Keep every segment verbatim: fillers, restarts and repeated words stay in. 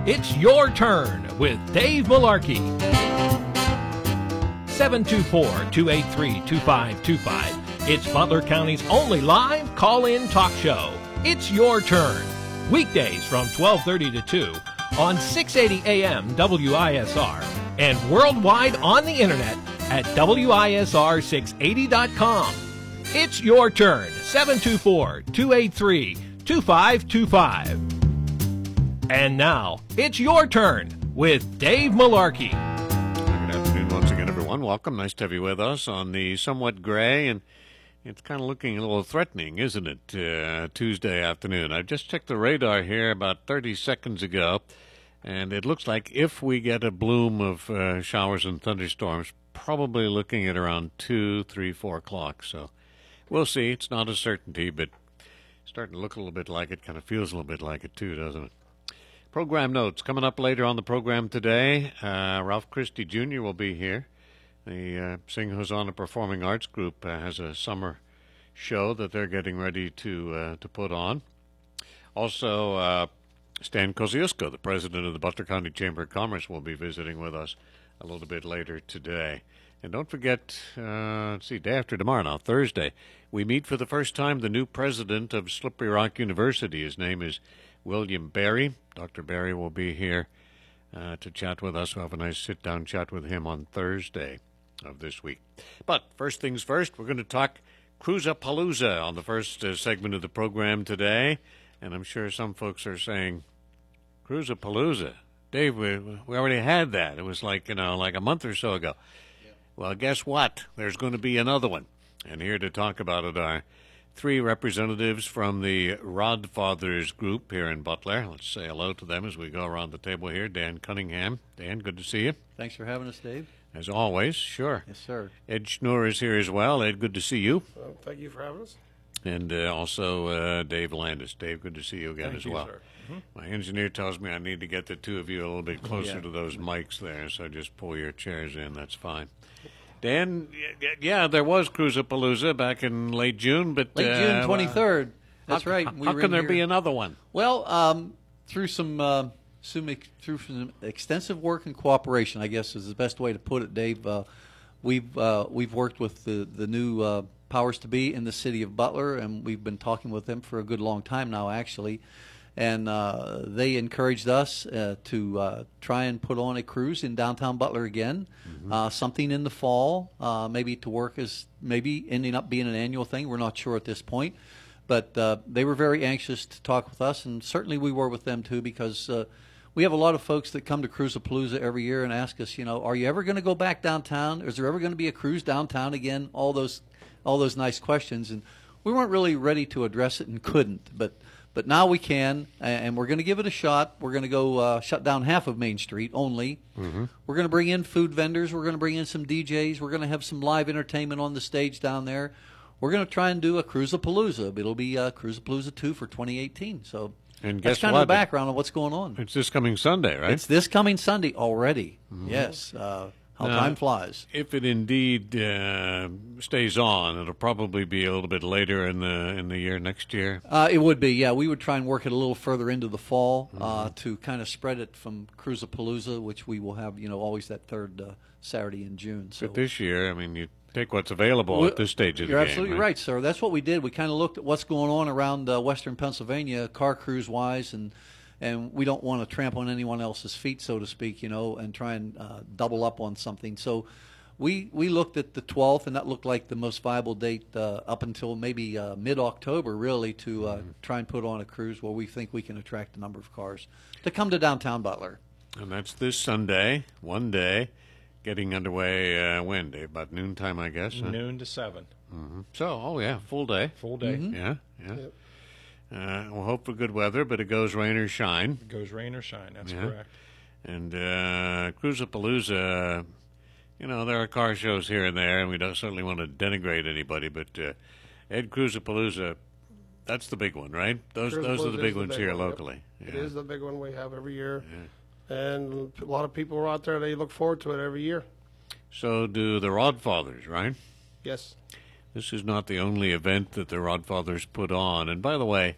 It's Your Turn with Dave Malarkey. seven two four, two eight three, two five two five. It's Butler County's only live call-in talk show. It's Your Turn. Weekdays from twelve thirty to two on six eighty A M W I S R and worldwide on the internet at W I S R six eighty dot com. It's Your Turn. seven two four, two eight three, two five two five. And now, it's Your Turn with Dave Malarkey. Good afternoon once again, everyone. Welcome. Nice to have you with us on the somewhat gray, and it's kind of looking a little threatening, isn't it, uh, Tuesday afternoon. I just checked the radar here about thirty seconds ago, and it looks like if we get a bloom of uh, showers and thunderstorms, probably looking at around two, three, four o'clock. So we'll see. It's not a certainty, but it's starting to look a little bit like it. Kind of feels a little bit like it, too, doesn't it? Program notes coming up later on the program today. Uh, Ralph Christie Junior will be here. The uh, Sing Hosanna Performing Arts Group uh, has a summer show that they're getting ready to uh, to put on. Also, uh, Stan Kosciuszko, the president of the Butler County Chamber of Commerce, will be visiting with us a little bit later today. And don't forget, uh, let's see, day after tomorrow now, Thursday, we meet for the first time the new president of Slippery Rock University. His name is William Berry. Doctor Berry will be here uh, to chat with us. We'll have a nice sit-down chat with him on Thursday of this week. But first things first, we're going to talk Cruisapalooza on the first uh, segment of the program today. And I'm sure some folks are saying, Cruisapalooza? Dave, we, we already had that. It was like, you know, like a month or so ago. Yeah. Well, guess what? There's going to be another one. And here to talk about it are three representatives from the Rodfathers group here in Butler. Let's say hello to them as we go around the table here. Dan Cunningham. Dan, good to see you. Thanks for having us, Dave. As always, sure. Yes, sir. Ed Schnur is here as well. Ed, good to see you. Well, thank you for having us. And uh, also uh, Dave Landis. Dave, good to see you again thank as you, well. Sir. Mm-hmm. My engineer tells me I need to get the two of you a little bit closer yeah. to those mics there, so just pull your chairs in. That's fine. Dan, yeah, there was Cruisapalooza back in late June, but late uh, June twenty-third. That's how, right. How, we how were can in there here. be another one? Well, um, through some uh, some ex- through some extensive work and cooperation, I guess is the best way to put it, Dave. Uh, we've uh, we've worked with the the new uh, powers to be in the city of Butler, and we've been talking with them for a good long time now, actually. And uh, they encouraged us uh, to uh, try and put on a cruise in downtown Butler again, mm-hmm. uh, something in the fall, uh, maybe to work as maybe ending up being an annual thing. We're not sure at this point. But uh, they were very anxious to talk with us, and certainly we were with them too, because uh, we have a lot of folks that come to Cruisapalooza every year and ask us, you know, are you ever going to go back downtown? Is there ever going to be a cruise downtown again? All those, all those nice questions. And we weren't really ready to address it and couldn't, but But now we can, and we're going to give it a shot. We're going to go uh, shut down half of Main Street only. Mm-hmm. We're going to bring in food vendors. We're going to bring in some D Js. We're going to have some live entertainment on the stage down there. We're going to try and do a Cruisapalooza. It'll be uh, Cruisapalooza two for twenty eighteen. So and that's guess kind what? of the background of what's going on. It's this coming Sunday, right? It's this coming Sunday already. Mm-hmm. Yes. Uh, how now, time flies. If it indeed uh, stays on, it'll probably be a little bit later in the in the year next year. Uh, it would be, yeah. We would try and work it a little further into the fall mm-hmm. uh, to kind of spread it from Cruisapalooza, which we will have, you know, always that third uh, Saturday in June. So but this year, I mean, you take what's available well, at this stage of the you're game. You're absolutely right? right, sir. That's what we did. We kind of looked at what's going on around uh, western Pennsylvania, car cruise wise, and and we don't want to tramp on anyone else's feet, so to speak, you know, and try and uh, double up on something. So we we looked at the twelfth, and that looked like the most viable date uh, up until maybe uh, mid-October, really, to uh, mm-hmm. try and put on a cruise where we think we can attract a number of cars to come to downtown Butler. And that's this Sunday, one day, getting underway uh, when, Dave? About noontime, I guess? Huh? Noon to seven. Mm-hmm. So, oh, yeah, full day. Full day. Mm-hmm. Yeah, yeah. Yep. Uh, we'll hope for good weather, but it goes rain or shine. It goes rain or shine. That's Yeah. correct. And uh, Cruisapalooza, you know, there are car shows here and there, and we don't certainly want to denigrate anybody, but uh, Ed Cruisapalooza, that's the big one, right? Those those are the Cruisapalooza big is the ones big here one, locally. Yep. Yeah. It is the big one we have every year. Yeah. And a lot of people are out there, they look forward to it every year. So do the Rodfathers, right? Yes. This is not the only event that the Rodfathers put on. And by the way,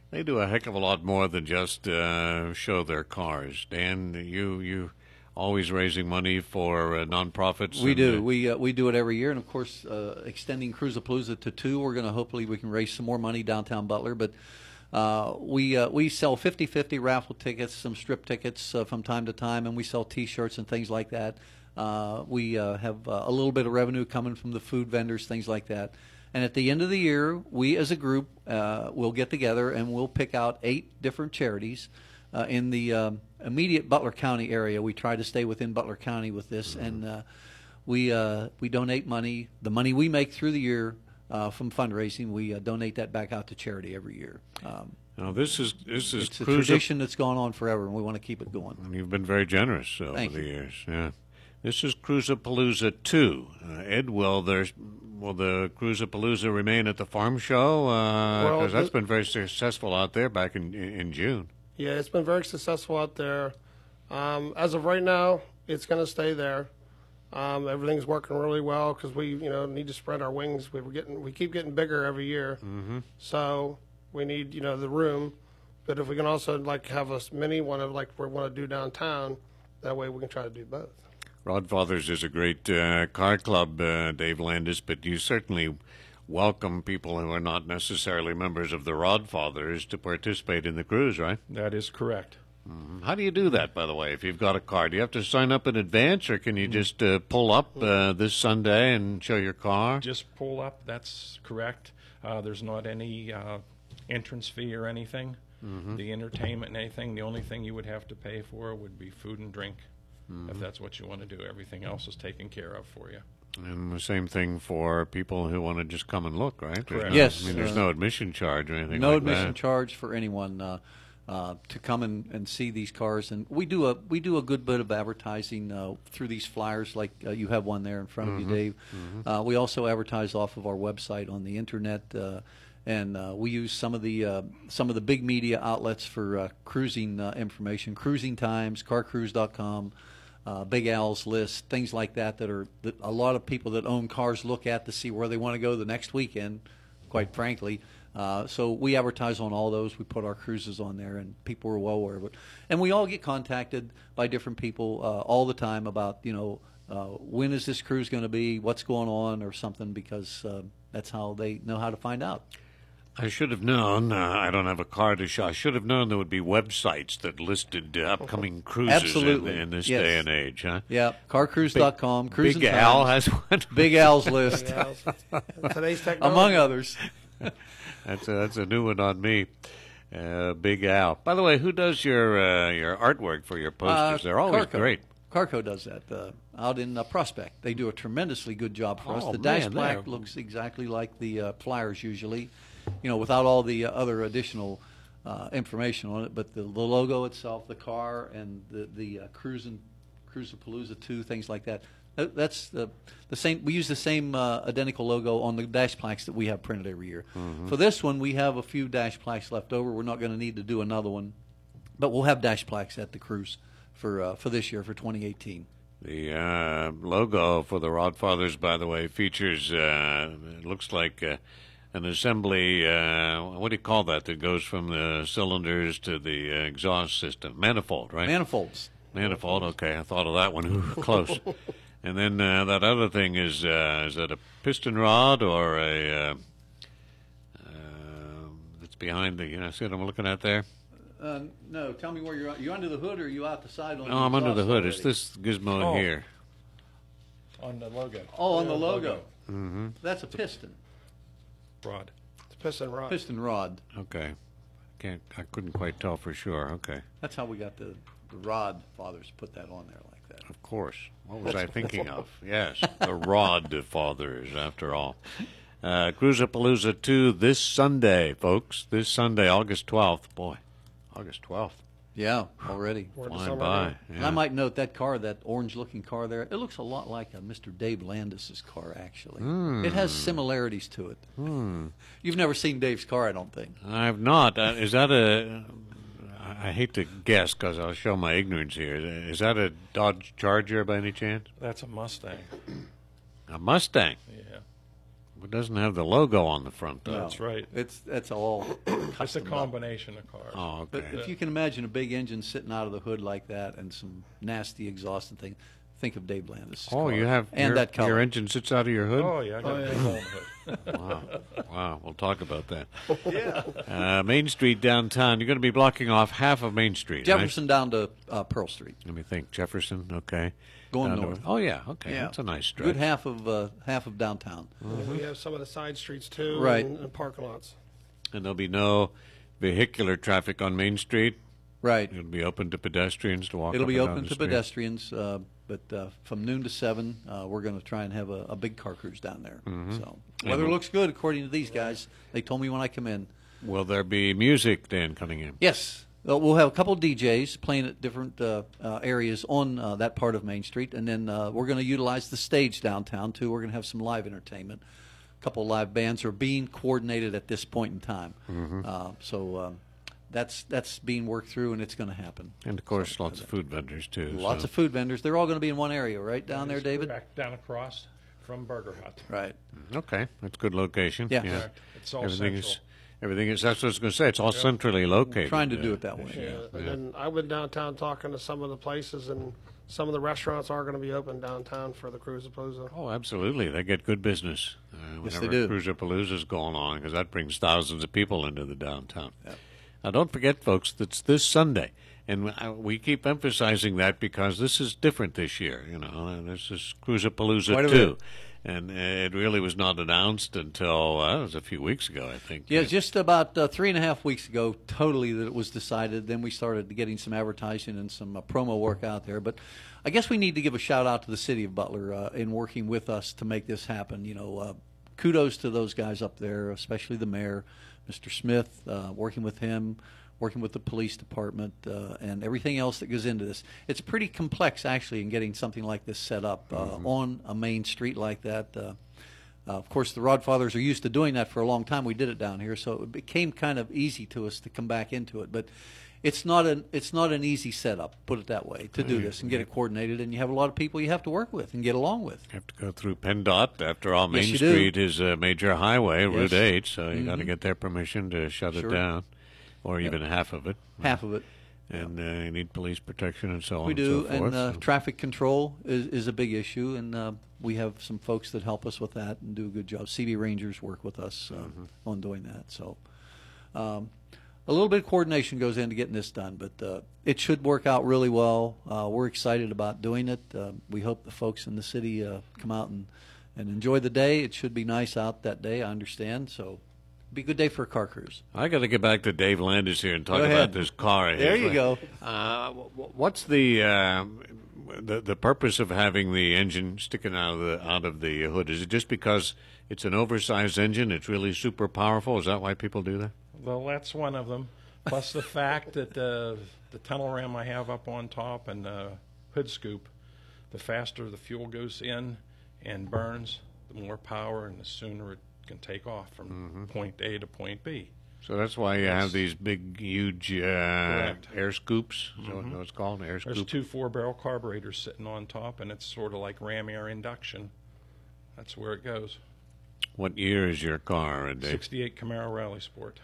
they do a heck of a lot more than just uh, show their cars. Dan, you you always raising money for uh, nonprofits. We and, do. uh, We uh, we do it every year, and of course, uh, extending Cruisapalooza to two. We're going to hopefully we can raise some more money downtown Butler, but. Uh, we uh, we sell fifty-fifty raffle tickets, some strip tickets uh, from time to time, and we sell T-shirts and things like that. Uh, we uh, have uh, a little bit of revenue coming from the food vendors, things like that. And at the end of the year, we as a group uh, will get together and we'll pick out eight different charities uh, in the um, immediate Butler County area. We try to stay within Butler County with this, mm-hmm. and uh, we uh, we donate money. The money we make through the year. Uh, from fundraising, we uh, donate that back out to charity every year. Um, now this is this is it's a Cruisa- tradition that's gone on forever, and we want to keep it going. You've been very generous over Thank the you. years. Yeah, this is Cruisapalooza two. Uh, Ed, will there will the Cruisapalooza remain at the farm show? Because uh, Well, that's the- been very successful out there back in in June. Yeah, it's been very successful out there. Um, as of right now, it's going to stay there. Um, everything's working really well because we, you know, need to spread our wings. We were getting, we keep getting bigger every year, Mm-hmm. so we need, you know, the room. But if we can also like have a mini one of like we want to do downtown, that way we can try to do both. Rodfathers is a great uh, car club, uh, Dave Landis, but you certainly welcome people who are not necessarily members of the Rodfathers to participate in the cruise, right? That is correct. How do you do that, by the way, if you've got a car? Do you have to sign up in advance, or can you just uh, pull up uh, this Sunday and show your car? Just pull up, that's correct. Uh, there's not any uh, entrance fee or anything. Mm-hmm. The entertainment and anything, the only thing you would have to pay for would be food and drink, Mm-hmm. if that's what you want to do. Everything else is taken care of for you. And the same thing for people who want to just come and look, right? There's Correct. no- Yes, I mean, there's uh, no admission charge or anything No like admission that. charge for anyone uh, uh, to come and, and see these cars, and we do a we do a good bit of advertising uh, through these flyers, like uh, you have one there in front Mm-hmm. of you, Dave. Uh, we also advertise off of our website on the internet, uh, and uh, we use some of the uh, some of the big media outlets for uh, cruising uh, information, Cruising Times, car cruise dot com. Uh, Big Al's List, things like that that are that a lot of people that own cars look at to see where they want to go the next weekend, quite frankly. Uh, so we advertise on all those. We put our cruises on there, and people are well aware of it. And we all get contacted by different people uh, all the time about, you know, uh, when is this cruise going to be, what's going on, or something, because uh, that's how they know how to find out. I should have known. Uh, I don't have a car to show. I should have known there would be websites that listed uh, upcoming cruises Absolutely. in, in this Yes. day and age, huh? Yeah, car cruise dot com, Cruising Big Al Times, has one. Big Al's List, Yeah, today's technology. among others. That's a, that's a new one on me. Uh, Big Al. By the way, who does your uh, your artwork for your posters? Uh, They're always Carco. great. Carco does that uh, out in uh, Prospect. They do a tremendously good job for us. Oh, The dash man, plaque they're- looks exactly like the uh, flyers usually, you know, without all the uh, other additional uh, information on it. But the, the logo itself, the car, and the the uh, cruising Cruisapalooza two, things like that. That- That's the the same. We use the same uh, identical logo on the dash plaques that we have printed every year. Mm-hmm. For this one, we have a few dash plaques left over. We're not going to need to do another one, but we'll have dash plaques at the cruise for uh, for this year, for twenty eighteen. The uh, logo for the Rodfathers, by the way, features, uh, it looks like uh, an assembly, uh, what do you call that, that goes from the cylinders to the uh, exhaust system? Manifold, right? Manifolds. Manifold, okay, I thought of that one. Ooh, close. And then uh, that other thing is, uh, is that a piston rod or a, uh, uh, it's behind the, you know, see what I'm looking at there? Uh, no, tell me where you're at. You under the hood or are you out the side? On No, I'm under the exhaust hood. It's already? this gizmo Oh. here. On the logo. Oh, on Yeah, the logo. Mm-hmm. That's a piston. Rod. It's piston rod. Piston rod. Okay. Can't, I couldn't quite tell for sure. Okay. That's how we got the, the rod fathers put that on there like that. Of course. What was I thinking of? Yes, the Rod Fathers, after all. Uh, Cruisapalooza two this Sunday, folks. This Sunday, August twelfth. Boy, August twelfth. Yeah, already. We're in Flying summer by. now. And Yeah. I might note that car, that orange-looking car there, it looks a lot like a Mister Dave Landis's car, actually. It has similarities to it. You've never seen Dave's car, I don't think. I've not. Uh, is that a... I hate to guess because I'll show my ignorance here. Is that a Dodge Charger by any chance? That's a Mustang. A Mustang? Yeah. It doesn't have the logo on the front, though. No. That's right. It's that's all. It's a custom. combination of cars. Oh, okay. But if you can imagine a big engine sitting out of the hood like that and some nasty exhaust and things, think of Dave Landis. Oh, you have and your, that color. your engine sits out of your hood? Oh, yeah, I got Oh, a yeah. big hole in the hood. Wow. Wow. We'll talk about that. Yeah. Uh, Main Street downtown, you're going to be blocking off half of Main Street. right? Jefferson down to uh, Pearl Street. Let me think. Jefferson, okay. Going Down to- north. oh, yeah, okay. That's a nice stretch. Good half of uh, half of downtown. And we have some of the side streets too, Right. and, and parking lots. And there'll be no vehicular traffic on Main Street. Right. It'll be open to pedestrians to walk It'll up be and down open the to street. pedestrians, uh, but uh, from noon to seven, uh, we're going to try and have a, a big car cruise down there. Mm-hmm. So weather looks good according to these guys. They told me when I come in. Will there be music, Dan, coming in? Yes. Well, we'll have a couple of D Js playing at different uh, uh, areas on uh, that part of Main Street, and then uh, we're going to utilize the stage downtown too. We're going to have some live entertainment. A couple of live bands are being coordinated at this point in time. Mm-hmm. Uh, so um, that's that's being worked through, and it's going to happen. And, of course, lots of food vendors, too. Lots so. of food vendors. They're all going to be in one area, right down there, David? Back down across from Burger Hut. Right. Okay, that's a good location. Yeah. Correct. It's all everything central. is everything is. That's what I was going to say. It's all centrally located. Trying to uh, do it that way. Yeah. And then I've been downtown talking to some of the places, and some of the restaurants are going to be open downtown for the Cruisapalooza. Oh, absolutely. They get good business uh, Yes, whenever they do. Cruisapalooza's going on, because that brings thousands of people into the downtown. Now, don't forget, folks, that's this Sunday. And uh, we keep emphasizing that because this is different this year. You know, and this is Cruisapalooza Quite a two. bit. And uh, it really was not announced until, uh, it was a few weeks ago, I think. Yeah, Uh, just about uh, three and a half weeks ago, totally that it was decided. Then we started getting some advertising and some uh, promo work out there. But I guess we need to give a shout out to the city of Butler uh, in working with us to make this happen. You know, uh, kudos to those guys up there, especially the mayor, Mister Smith, uh, working with him, working with the police department, uh, and everything else that goes into this. It's pretty complex, actually, in getting something like this set up uh, on a main street like that. Uh, uh, of course, the Rodfathers are used to doing that for a long time. We did it down here, so it became kind of easy to us to come back into it. But it's not an it's not an easy setup, put it that way, to do this and get it coordinated. And you have a lot of people you have to work with and get along with. have to go through PennDOT. After all, Main Yes, you do. Street is a major highway, Route Yes. eight, so you got to Mhm. get their permission to shut Sure. it down, or even half of it. Half of it. And uh, you need police protection and so on We do, and so forth. and uh, so- traffic control is, is a big issue, and uh, we have some folks that help us with that and do a good job. C B Rangers work with us uh, Mm-hmm. on doing that. So um, a little bit of coordination goes into getting this done, but uh, it should work out really well. Uh, we're excited about doing it. Uh, we hope the folks in the city uh, come out and, and enjoy the day. It should be nice out that day, I understand. So be a good day for a car cruise. I got to get back to Dave Landis here and talk Go about ahead. this car. of There his. you go. Uh, wh- what's the, uh, the the purpose of having the engine sticking out of the out of the hood? Is it just because it's an oversized engine? It's really super powerful. Is that why people do that? Well, that's one of them. Plus the fact that uh, the tunnel ram I have up on top and the hood scoop, the faster the fuel goes in and burns, the more power and the sooner it can take off from Mm-hmm. point A to point B. So that's why you have these big, huge uh, Correct. air scoops. Is that what it's called? Air There's scoop. two four-barrel carburetors sitting on top, and it's sort of like ram air induction. That's where it goes. What year is your car, uh, Dave? sixty-eight Camaro Rally Sport.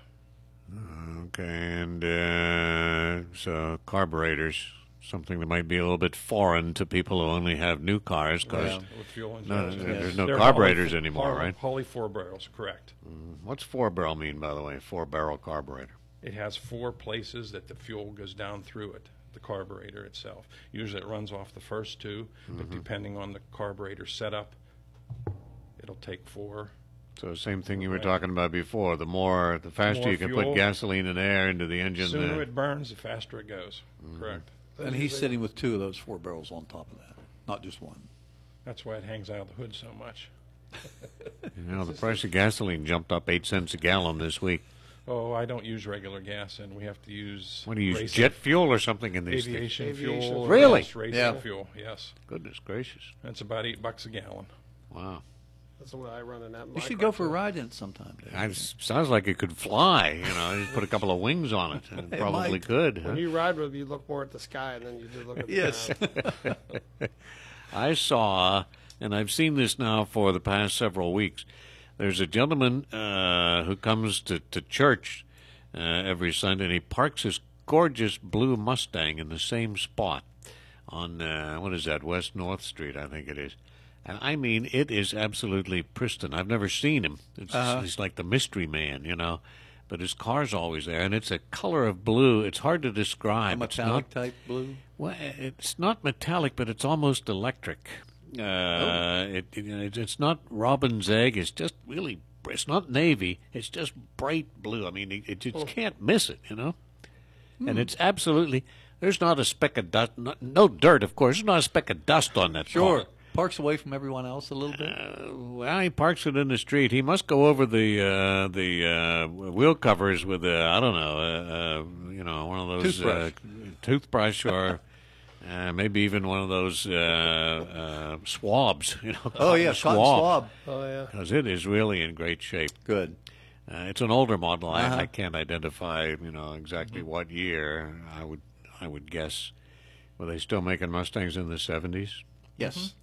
Okay, and uh, so carburetors, something that might be a little bit foreign to people who only have new cars, because Yeah. With fuel no, injection. there's no They're carburetors Holley- anymore, Holley- right? Holley four barrels, correct. What's four barrel mean, by the way? Four barrel carburetor. It has four places that the fuel goes down through it, the carburetor itself. Usually it runs off the first two, but depending on the carburetor setup, it'll take four. So same thing you were Right. talking about before. The more, the faster More you can fuel. put gasoline and air into the engine. The sooner the, it burns, the faster it goes. Correct. And he's sitting with two of those four barrels on top of that, not just one. That's why it hangs out of the hood so much. you know, the price of gasoline jumped up eight cents a gallon this week. Oh, I don't use regular gas, and we have to use What do you use? racing- Jet fuel or something in these things? aviation, Aviation fuel. fuel. or Really? just Racing Yeah. fuel, yes. Goodness gracious! That's about eight bucks a gallon. Wow. That's the way I run in that. You should go for a ride in it sometime, Dave. It sounds like it could fly. You know, just put a couple of wings on it, and It probably might. could. Huh? When you ride with it, you look more at the sky than you do look at the Yes. ground. I saw, and I've seen this now for the past several weeks. There's a gentleman uh, who comes to, to church uh, every Sunday, and he parks his gorgeous blue Mustang in the same spot on, uh, what is that, West North Street, I think it is. And I mean, it is absolutely pristine. I've never seen him. It's, Uh-huh. he's like the mystery man, you know. But his car's always there, and it's a color of blue. It's hard to A describe. It's metallic not, type blue. well, it's not metallic, but it's almost electric. Uh, Oh. it, you know, it, it's not robin's egg. It's just really, it's not navy. It's just bright blue. I mean, it, it just can't miss it, you know. Hmm. And it's absolutely, there's not a speck of dust, not, no dirt, of course. There's not a speck of dust on that Sure. car. Parks away from everyone else a little bit. Uh, well, he parks it in the street. He must go over the uh, the uh, wheel covers with a, I don't know, uh, uh, you know, one of those Toothbrush. Uh, toothbrush or uh, maybe even one of those uh, uh, swabs. You know, Oh, yeah, cotton cotton swab. Oh yeah. because it is really in great shape. Good. Uh, it's an older model. Uh-huh. I, I can't identify, you know, exactly what year. I would I would guess. Were they still making Mustangs in the seventies? Yes.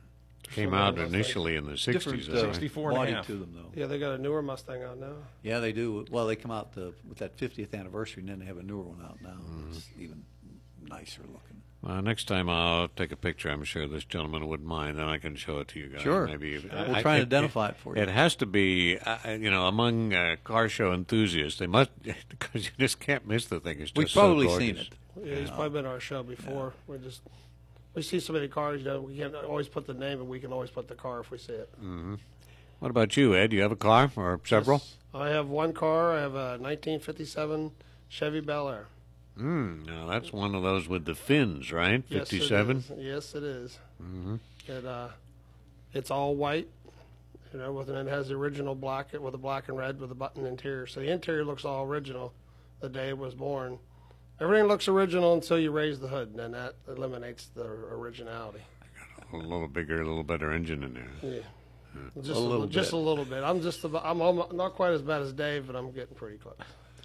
Came Sure, out Mustangs. initially in the sixties. Different uh, sixty-four and a body half. to them, though. Yeah, they got a newer Mustang out now. Yeah, they do. Well, they come out the, with that fiftieth anniversary, and then they have a newer one out now. Mm-hmm. It's even nicer looking. Well, next time I'll take a picture. I'm sure this gentleman wouldn't mind, and I can show it to you guys. Sure. Maybe if- We'll I- try and it- identify it for you. It has to be, uh, you know, among uh, car show enthusiasts. They must, because you just can't miss the thing. It's just We've so probably gorgeous. seen it. Yeah, he's probably been on our show before. We just we see so many cars, you know, we can't always put the name, but we can always put the car if we see it. What about you, Ed? Do you have a car or several? I have one car. I have a nineteen fifty-seven Chevy Bel Air. Mm, now that's one of those with the fins, right? Yes, fifty-seven. it is. Yes, it is. Mm-hmm. It uh, it's all white, you know, with and it has the original black with a black and red with a button interior. So the interior looks all original the day it was born. Everything looks original until you raise the hood, and then that eliminates the originality. A little bigger, a little better engine in there. Yeah, just A little just bit. a little bit. I'm just about, I'm almo- not quite as bad as Dave, but I'm getting pretty close.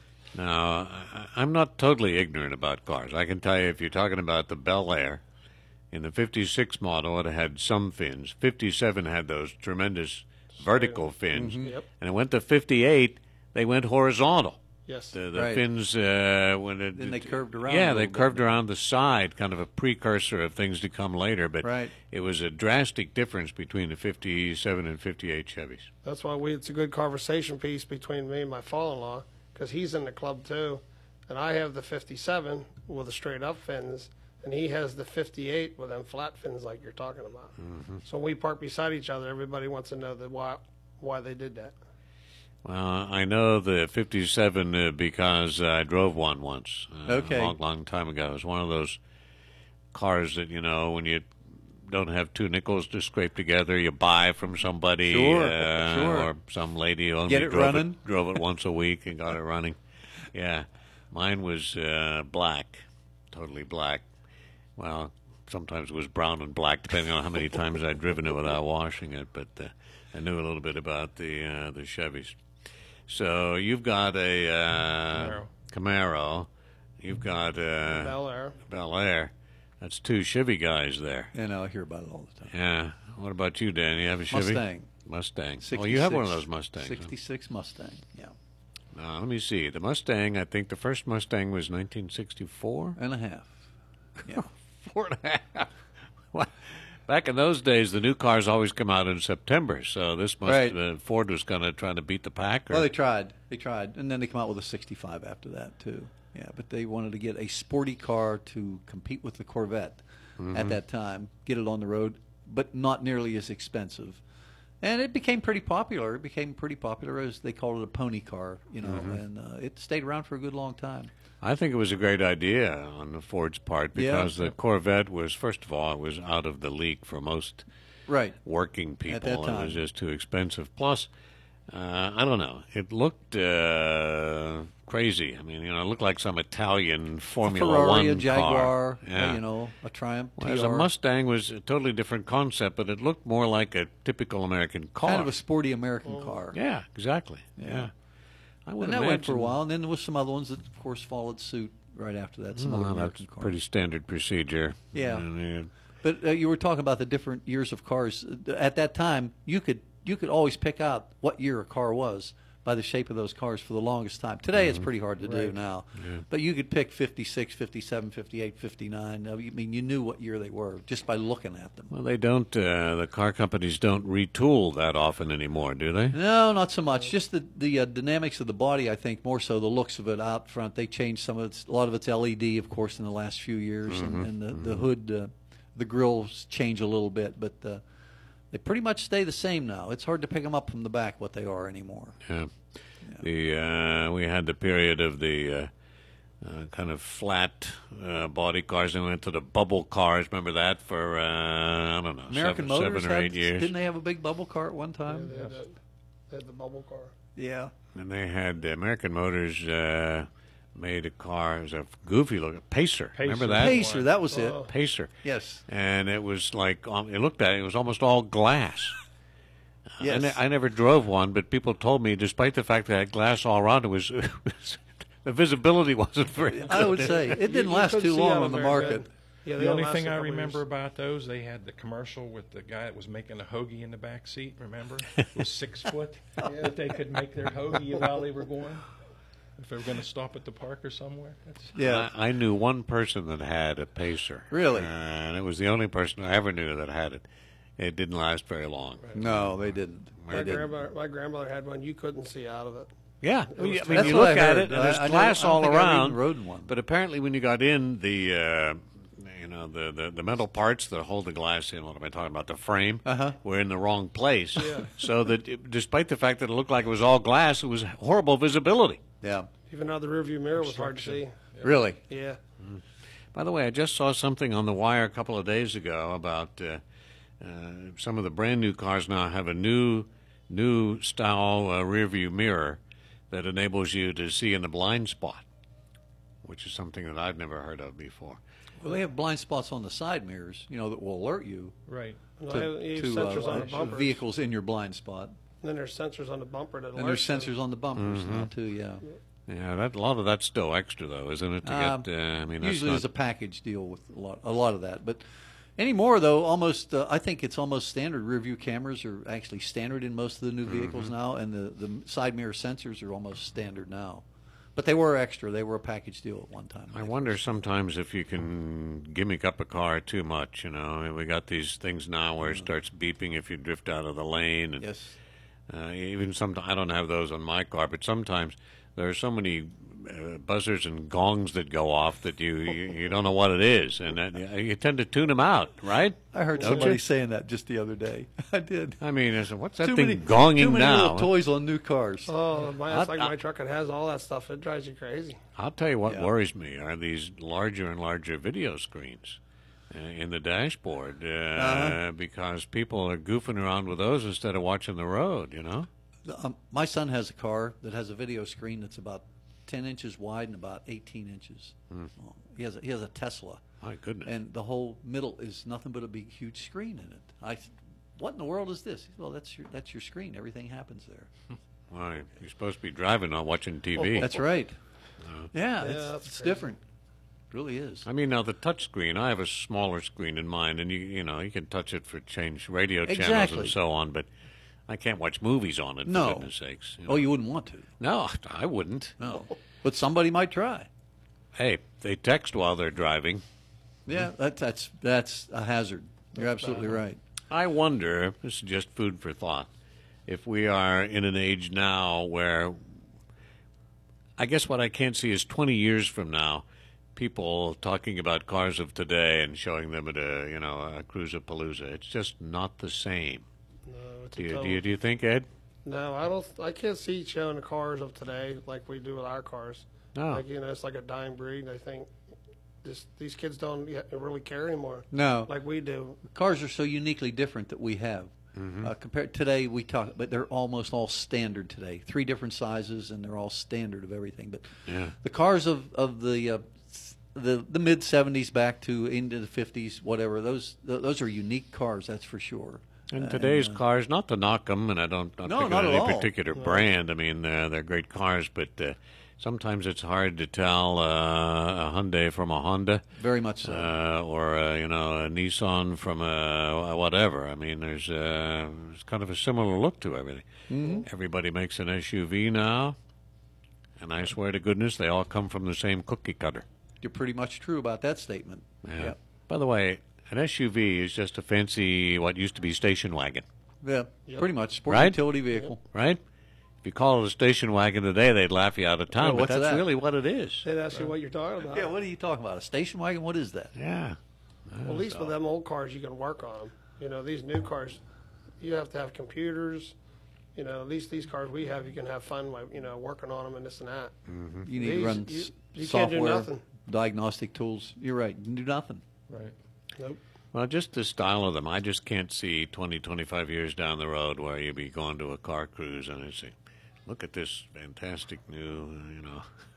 Now, I- I'm not totally ignorant about cars. I can tell you if you're talking about the Bel Air, in the fifty-six model, it had some fins. fifty-seven had those tremendous vertical fins. Yep. And it went to fifty-eight, they went horizontal. Yes. The, the Right. fins, uh, when it, Then they it- curved around a Yeah, they little bit. curved around the side, kind of a precursor of things to come later. But Right. it was a drastic difference between the fifty-seven and fifty-eight Chevys. That's why we, it's a good conversation piece between me and my father-in-law, because he's in the club too, and I have the fifty-seven with the straight up fins, and he has the fifty-eight with them flat fins like you're talking about. Mm-hmm. So when we park beside each other, everybody wants to know the why why they did that. Well, I know the fifty-seven uh, because I drove one once. Uh, Okay. A long, long time ago. It was one of those cars that, you know, when you don't have two nickels to scrape together, you buy from somebody. Sure, uh, sure. Or some lady only Get it drove running. It, drove it once a week and got it running. Yeah. Mine was uh, black, totally black. Well, sometimes it was brown and black, depending on how many times I'd driven it without washing it. But uh, I knew a little bit about the uh, the Chevys. So you've got a uh, Camaro. Camaro. You've got uh, Bel Air. Bel Air. That's two Chevy guys there. And I hear about it all the time. Yeah. What about you, Dan? You have a Chevy? Mustang. Mustang. Oh, you have one of those sixty-six Mustangs. huh? sixty-six Mustang, yeah. Now, let me see. The Mustang, I think the first Mustang was nineteen sixty-four. And a half. Yeah. Four and a half. What? Back in those days, the new cars always come out in September, so this must Right. uh, Ford was kind of trying to beat the pack. Or, Well, they tried. They tried. And then they come out with a sixty-five after that, too. Yeah, but they wanted to get a sporty car to compete with the Corvette at that time, get it on the road, but not nearly as expensive. And it became pretty popular. It became pretty popular as they called it a pony car, you know, and uh, it stayed around for a good long time. I think it was a great idea on the Ford's part Yeah. because the Corvette was, first of all, it was out of the league for most Right. working people. that It time. was just too expensive. Plus, uh, I don't know, it looked uh, crazy. I mean, you know, it looked like some Italian Formula Ferrari, One a Jaguar, car. uh, Yeah. you know, a Triumph. Whereas T a R. Mustang was a totally different concept, but it looked more like a typical American car. Kind of a sporty American car. Yeah, exactly. Yeah. I would And that went for a imagine- while, and then there was some other ones that, of course, followed suit right after that. Some other Well, American that's cars. pretty standard procedure. Yeah. And, uh, But uh, you were talking about the different years of cars. At that time, you could you could always pick out what year a car was by the shape of those cars for the longest time. Today it's pretty hard to do now. Yeah. But you could pick fifty-six, fifty-seven, fifty-eight, fifty-nine. I mean, you knew what year they were just by looking at them. Well, they don't. Uh, the car companies don't retool that often anymore, do they? No, not so much. Just the the uh, dynamics of the body, I think, more so the looks of it out front. They changed some of its, a lot of its L E D, of course, in the last few years, and, and the, the hood, uh, the grills change a little bit, but uh, they pretty much stay the same now. It's hard to pick them up from the back what they are anymore. Yeah. The uh, we had the period of the uh, uh, kind of flat uh, body cars, and we went to the bubble cars. Remember that for uh, I don't know, American seven, Motors seven or had, eight years. didn't they have a big bubble car at one Yeah, time? they, had that, they had the bubble car. Yeah. And they had uh, American Motors uh, made a car. It was a goofy looking Pacer. Remember Pacer. that? Pacer, that was it. Oh. Pacer. Yes. And it was like um, it looked at it, it was almost all glass. I, Yes. ne- I never drove one, but people told me, despite the fact that it had glass all around, it was, it was the visibility wasn't very good. I would say it didn't You- you last couldn't too see long out on of the very market. good. Yeah, they The don't only last thing a I couple remember years. about those, they had the commercial with the guy that was making a hoagie in the back seat. Remember, it was six foot, but they could make their hoagie while they were going. If they were going to stop at the park or somewhere. That's, Yeah. I, I knew one person that had a Pacer. Really? Uh, and it was the only person I ever knew that had it. It didn't last very long. No, they didn't. My They didn't. grandmother, my grandmother had one. You couldn't see out of it. Yeah, I mean, That's you what look I at heard. it, and there's I- I never- glass I don't all think I ever around. even rode in one. But apparently, when you got in, the uh, you know the, the, the metal parts that hold the glass in, what am I talking about? The frame Uh-huh. were in the wrong place. So that it, despite the fact that it looked like it was all glass, it was horrible visibility. Yeah. Even out the rearview mirror was hard to see. Really? Yeah. By the way, I just saw something on the wire a couple of days ago about uh, uh, some of the brand new cars now have a new new style uh, rear view mirror that enables you to see in the blind spot, which is something that I've never heard of before. Well, they have blind spots on the side mirrors, you know, that will alert you right. No, to, you have to sensors uh, on the bumpers. vehicles in your blind spot. And then there's sensors on the bumper that And there's alerts you. sensors on the bumpers now, too, yeah. Yeah, that a lot of that's still extra though, isn't it? To Um, get, uh, I mean, that's Usually not, there's a package deal with a lot, a lot of that. But anymore, though, almost uh, I think it's almost standard. Rear view cameras are actually standard in most of the new vehicles Mm-hmm. now, and the, the side mirror sensors are almost standard now. But they were extra. They were a package deal at one time. I wonder sometimes if you can gimmick up a car too much. You know, we got these things now where it starts beeping if you drift out of the lane, and Yes. uh, even some. I don't have those on my car, but sometimes there are so many uh, buzzers and gongs that go off that you you, you don't know what it is, and that, you tend to tune them out, right? I heard Don't somebody you? saying that just the other day. I did. I mean, I said, what's that Too thing many, gonging too many now? little toys on new cars. Oh, my, it's I- like I- my truck. It has all that stuff. It drives you crazy. I'll tell you what Yeah. worries me are these larger and larger video screens uh, in the dashboard uh, Uh-huh. because people are goofing around with those instead of watching the road, you know? Um, my son has a car that has a video screen that's about ten inches wide and about eighteen inches. long. He has a, he has a Tesla, My goodness. and the whole middle is nothing but a big, huge screen in it. I, said, what in the world is this? He said, well, that's your that's your screen. Everything happens there. Why, you're supposed to be driving, not watching T V. That's right. Yeah, Yeah, it's, that's it's crazy. different. It really is. I mean, now the touch screen, I have a smaller screen in mine, and you you know, you can touch it for change radio channels Exactly. and so on, but I can't watch movies on it, No. for goodness sakes. you Oh, know. you wouldn't want to. No, I wouldn't. No, but somebody might try. Hey, they text while they're driving. Yeah, that, that's that's a hazard. You're absolutely right. I wonder, this is just food for thought, if we are in an age now where I guess what I can't see is twenty years from now, people talking about cars of today and showing them at a, you know, a Cruiser-Palooza. It's just not the same. No, it's Do a you, total- do you, do you think, Ed? No, I don't. I can't see showing the cars of today like we do with our cars. No. Like, you know, it's like a dying breed. I think just these kids don't yet really care anymore No, like we do. cars are so uniquely different that we have. Uh, compared today, we talk, but they're almost all standard today. Three different sizes, and they're all standard of everything. But Yeah. the cars of of the uh, s- the the mid seventies back to into the fifties, whatever, those th- those are unique cars. That's for sure. And Uh, today's uh, cars, not to knock them, and I don't, not No, pick not on at any all. particular brand. I mean, they're, they're great cars, but uh, sometimes it's hard to tell uh, a Hyundai from a Honda. Very much so. Uh, or uh, you know, a Nissan from a whatever. I mean, there's, uh, there's kind of a similar look to everything. Mm-hmm. Everybody makes an S U V now, and I swear to goodness, they all come from the same cookie cutter. You're pretty much true about that statement. Yeah. Yep. By the way, an S U V is just a fancy what used to be station wagon, Yeah, pretty much. Sport Right? utility vehicle. right? If you call it a station wagon today, they'd laugh you out of town. Oh, but what's that's that? really what it is. They'd ask you what you're talking about. Yeah, what are you talking about? A station wagon? What is that? Yeah. Well, at least with them old cars, you can work on them. You know, these new cars, you have to have computers. You know, at least these cars we have, you can have fun, like, you know, working on them and this and that. You need to These, run you- s- you can't do software, nothing. diagnostic tools. You're right. You can do nothing. Right. Nope. Well, just the style of them. I just can't see twenty, twenty-five years down the road where you'd be going to a car cruise and it's say, look at this fantastic new, uh, you know.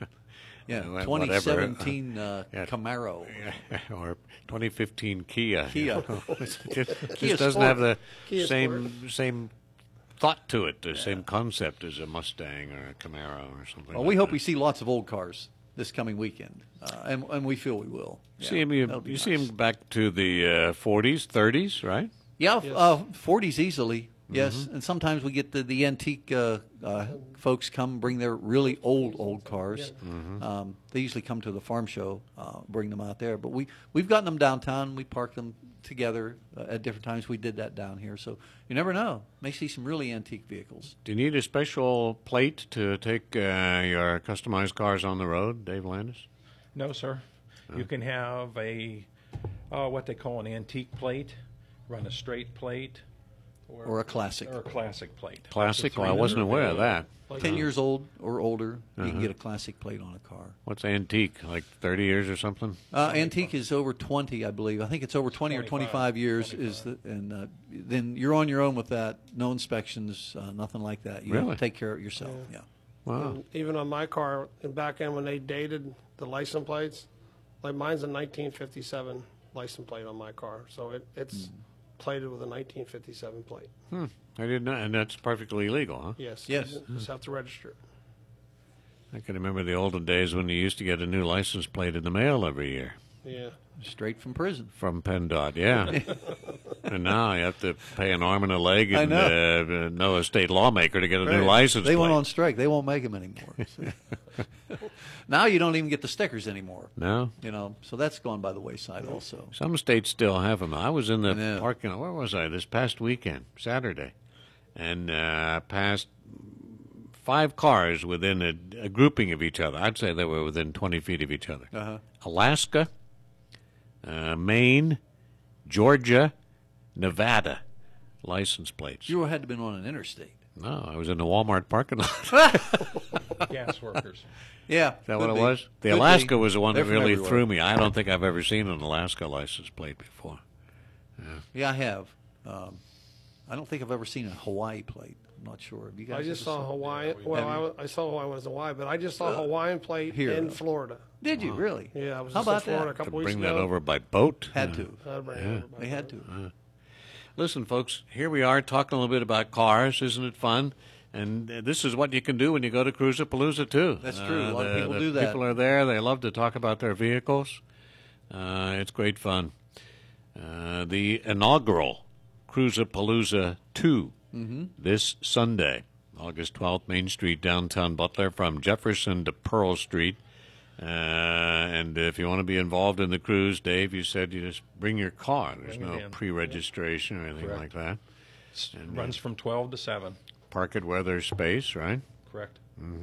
Yeah, whatever. twenty seventeen uh, Yeah. Camaro. or twenty fifteen Kia. Kia. You know? it just, Kia just doesn't Sport. have the Kia same same thought to it, the same concept as a Mustang or a Camaro or something. Well, like we hope that. we see lots of old cars this coming weekend, uh, and and we feel we will. Yeah, see him. You, that'll be you nice. see him back to the uh, forties, thirties, right? Yeah, Yes. uh, forties easily. Yes, Mm-hmm. and sometimes we get the the antique uh, uh, folks come bring their really old old cars. Mm-hmm. Um, they usually come to the farm show, uh, bring them out there. But we we've gotten them downtown. We park them together uh, at different times. We did that down here, so you never know. May see some really antique vehicles. Do you need a special plate to take uh, your customized cars on the road, Dave Landis? No, sir. You can have a uh, what they call an antique plate, run a straight plate, Or a classic. or a classic plate. Classic? It's a Well, I wasn't three- aware of that. Like, Ten years old or older, you Uh-huh. can get a classic plate on a car. What's antique? Like thirty years or something? Uh, antique is over twenty, I believe. I think it's over twenty or twenty-five. twenty-five years. Is the, and uh, then you're on your own with that. No inspections, uh, nothing like that. You have Really? to take care of it yourself. Yeah. Wow. And even on my car, and back then when they dated the license plates, like mine's a nineteen fifty-seven license plate on my car, so it, it's plated with a nineteen fifty-seven plate. Hmm. I didn't know, and that's perfectly legal, huh? Yes. Yes. You just have to register it. I can remember the olden days when you used to get a new license plate in the mail every year Yeah. Straight from prison. from PennDOT. Yeah. And now you have to pay an arm and a leg I and know. uh, know a state lawmaker to get a new Right. license They plate. went on strike. They won't make them anymore. Now you don't even get the stickers anymore. No? You know, so that's gone by the wayside also. Some states still have them. I was in the I know. parking lot. Where was I? This past weekend, Saturday, and uh, passed five cars within a, a grouping of each other. I'd say they were within twenty feet of each other. Uh-huh. Alaska, uh, Maine, Georgia, Nevada, license plates. You had to been on an interstate. No, I was in the Walmart parking lot. Gas workers. Yeah. Is that what it was? The Could Alaska be. was the one They're that from really everywhere. threw me. I don't think I've ever seen an Alaska license plate before. Yeah, I have. Um, I don't think I've ever seen a Hawaii plate. I'm not sure. Have you guys I just ever saw seen- Hawaiian. we- Well, Have I, you? wa- I saw Hawaii when I was in Hawaii, but I just saw a Hawaiian plate here, in though. Florida. Did you really? Yeah, I was How just in about Florida a that? To couple weeks bring ago. that over by boat? Had Uh, to. I'd bring it Yeah. over by They had boat. to. Listen, folks, here we are talking a little bit about cars. Isn't it fun? And uh, this is what you can do when you go to Cruisapalooza, too. That's true. A lot of the- people the do that. People are there. They love to talk about their vehicles. Uh, it's great fun. Uh, the inaugural Cruisapalooza two Mm-hmm. this Sunday, August twelfth, Main Street, downtown Butler, from Jefferson to Pearl Street. Uh, and if you want to be involved in the cruise, Dave, you said you just bring your car. There's Bring it no in. pre-registration or anything Correct. like that. It runs from twelve to seven. Park at weather space, right? Correct.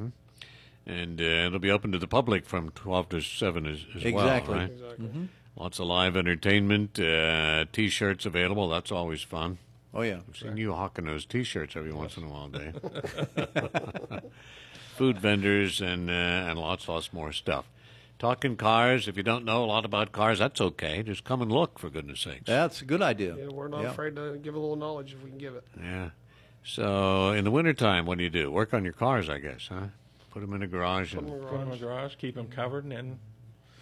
And uh, it'll be open to the public from twelve to seven as, as Exactly. well, right? Exactly. Lots of live entertainment, uh, T-shirts available. That's always fun. Oh, yeah. I've seen you hawking those T-shirts every once in a while, Dave. Food vendors and uh, and lots, lots more stuff. Talking cars. If you don't know a lot about cars, that's okay. Just come and look, for goodness sakes. That's a good idea. Yeah, we're not Yeah. afraid to give a little knowledge if we can give it. Yeah. So in the wintertime, what do you do? Work on your cars, I guess, huh? Put them in a garage Put 'em and in the Put them in garage. the garage, keep them covered, and then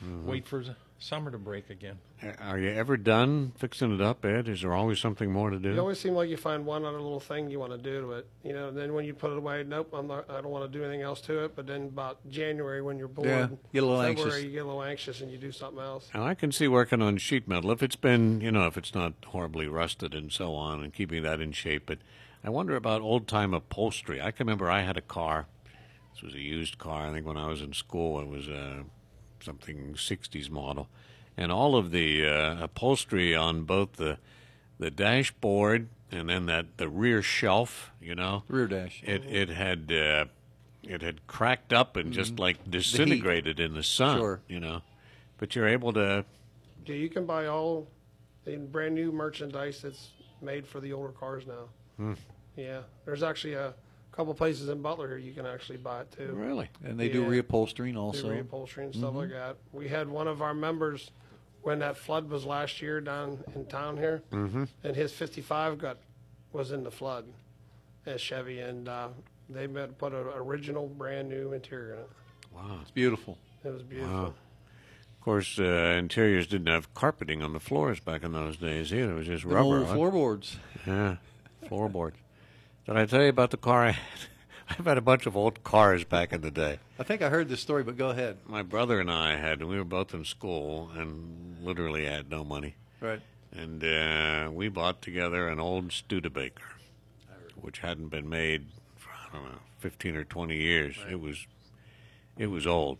wait for summer to break again. Are you ever done fixing it up, Ed? Is there always something more to do? You always seem like you find one other little thing you want to do to it, you know. And then when you put it away, nope, I'm not. I don't want to do anything else to it. But then about January, when you're bored, Yeah, get a little February, anxious. you get a little anxious and you do something else. Now, I can see working on sheet metal if it's been, you know, if it's not horribly rusted and so on, and keeping that in shape. But I wonder about old-time upholstery. I can remember I had a car. This was a used car. I think when I was in school, it was a something sixties model. And all of the uh, upholstery on both the the dashboard and then that the rear shelf, you know, Rear dash. it it had uh, it had cracked up and just like disintegrated in the sun, Sure. you know. But you're able to. Yeah, you can buy all the brand new merchandise that's made for the older cars now. Hmm. Yeah, there's actually a couple places in Butler here you can actually buy it too. Really? And they do Yeah. reupholstering Do also. reupholstery and stuff like that. We had one of our members when that flood was last year down in town here, mm-hmm. and his fifty-five got was in the flood as Chevy, and uh, they met, put an original brand new interior in it. Wow. It's beautiful. It was beautiful. Wow. Of course, uh, interiors didn't have carpeting on the floors back in those days either. It was just Them rubber. old huh? floorboards. Yeah, floorboards. Did I tell you about the car I had? I've had a bunch of old cars back in the day. I think I heard this story, but go ahead. My brother and I had, we were both in school and literally had no money. Right. And uh, we bought together an old Studebaker, which hadn't been made for, I don't know, fifteen or twenty years. It was, it was old.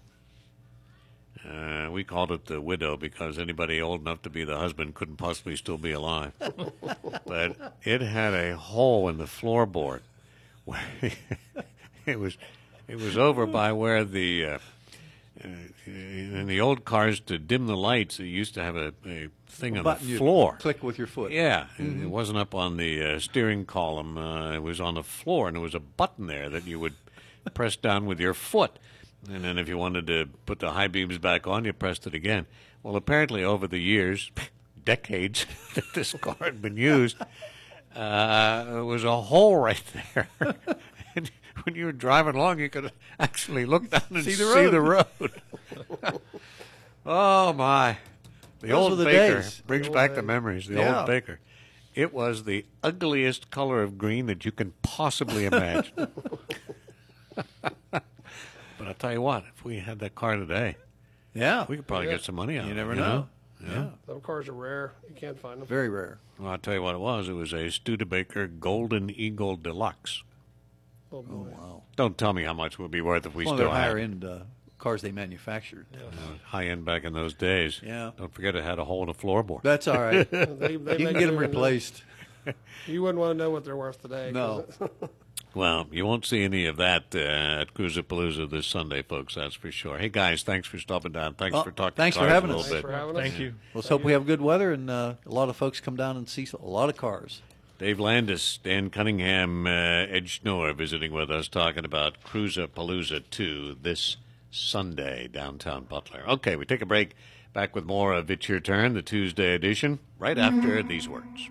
Uh, we called it the Widow because anybody old enough to be the husband couldn't possibly still be alive. But it had a hole in the floorboard. Where it was, it was over by where the uh, uh, in the old cars to dim the lights. It used to have a, a thing on Button the you floor. Click with your foot. Yeah, it wasn't up on the uh, steering column. Uh, it was on the floor, and there was a button there that you would press down with your foot. And then if you wanted to put the high beams back on, you pressed it again. Well, apparently over the years, decades that this car had been used, uh, there was a hole right there. And when you were driving along, you could actually look down and See see the the road. road. Oh, my. The Those old were the Baker days. brings The old back the days. memories. The Yeah. old Baker. It was the ugliest color of green that you can possibly imagine. But I'll tell you what, if we had that car today, Yeah. we could probably Yeah. get some money out You of it. never you know. Yeah. Some cars are rare. You can't find them. Very rare. Well, I'll tell you what it was. It was a Studebaker Golden Eagle Deluxe. Oh, boy. Wow. Don't tell me how much it would be worth if we One of still their had higher it. end uh, cars they manufactured. High end back in those days. Yeah. Don't forget it had a hole in the floorboard. That's all right. They, they You make can get them sure- replaced. You wouldn't want to know what they're worth today. 'cause No. Well, you won't see any of that uh, at Cruisapalooza this Sunday, folks, that's for sure. Hey, guys, thanks for stopping down. Thanks Oh, for talking thanks for cars having a us. little Thanks bit. for having us. Thank you. Let's hope we have good weather and uh, a lot of folks come down and see a lot of cars. Dave Landis, Dan Cunningham, uh, Ed Schnorr visiting with us, talking about Cruisapalooza two this Sunday, downtown Butler. Okay, we take a break. Back with more of It's Your Turn, the Tuesday edition, right after these words.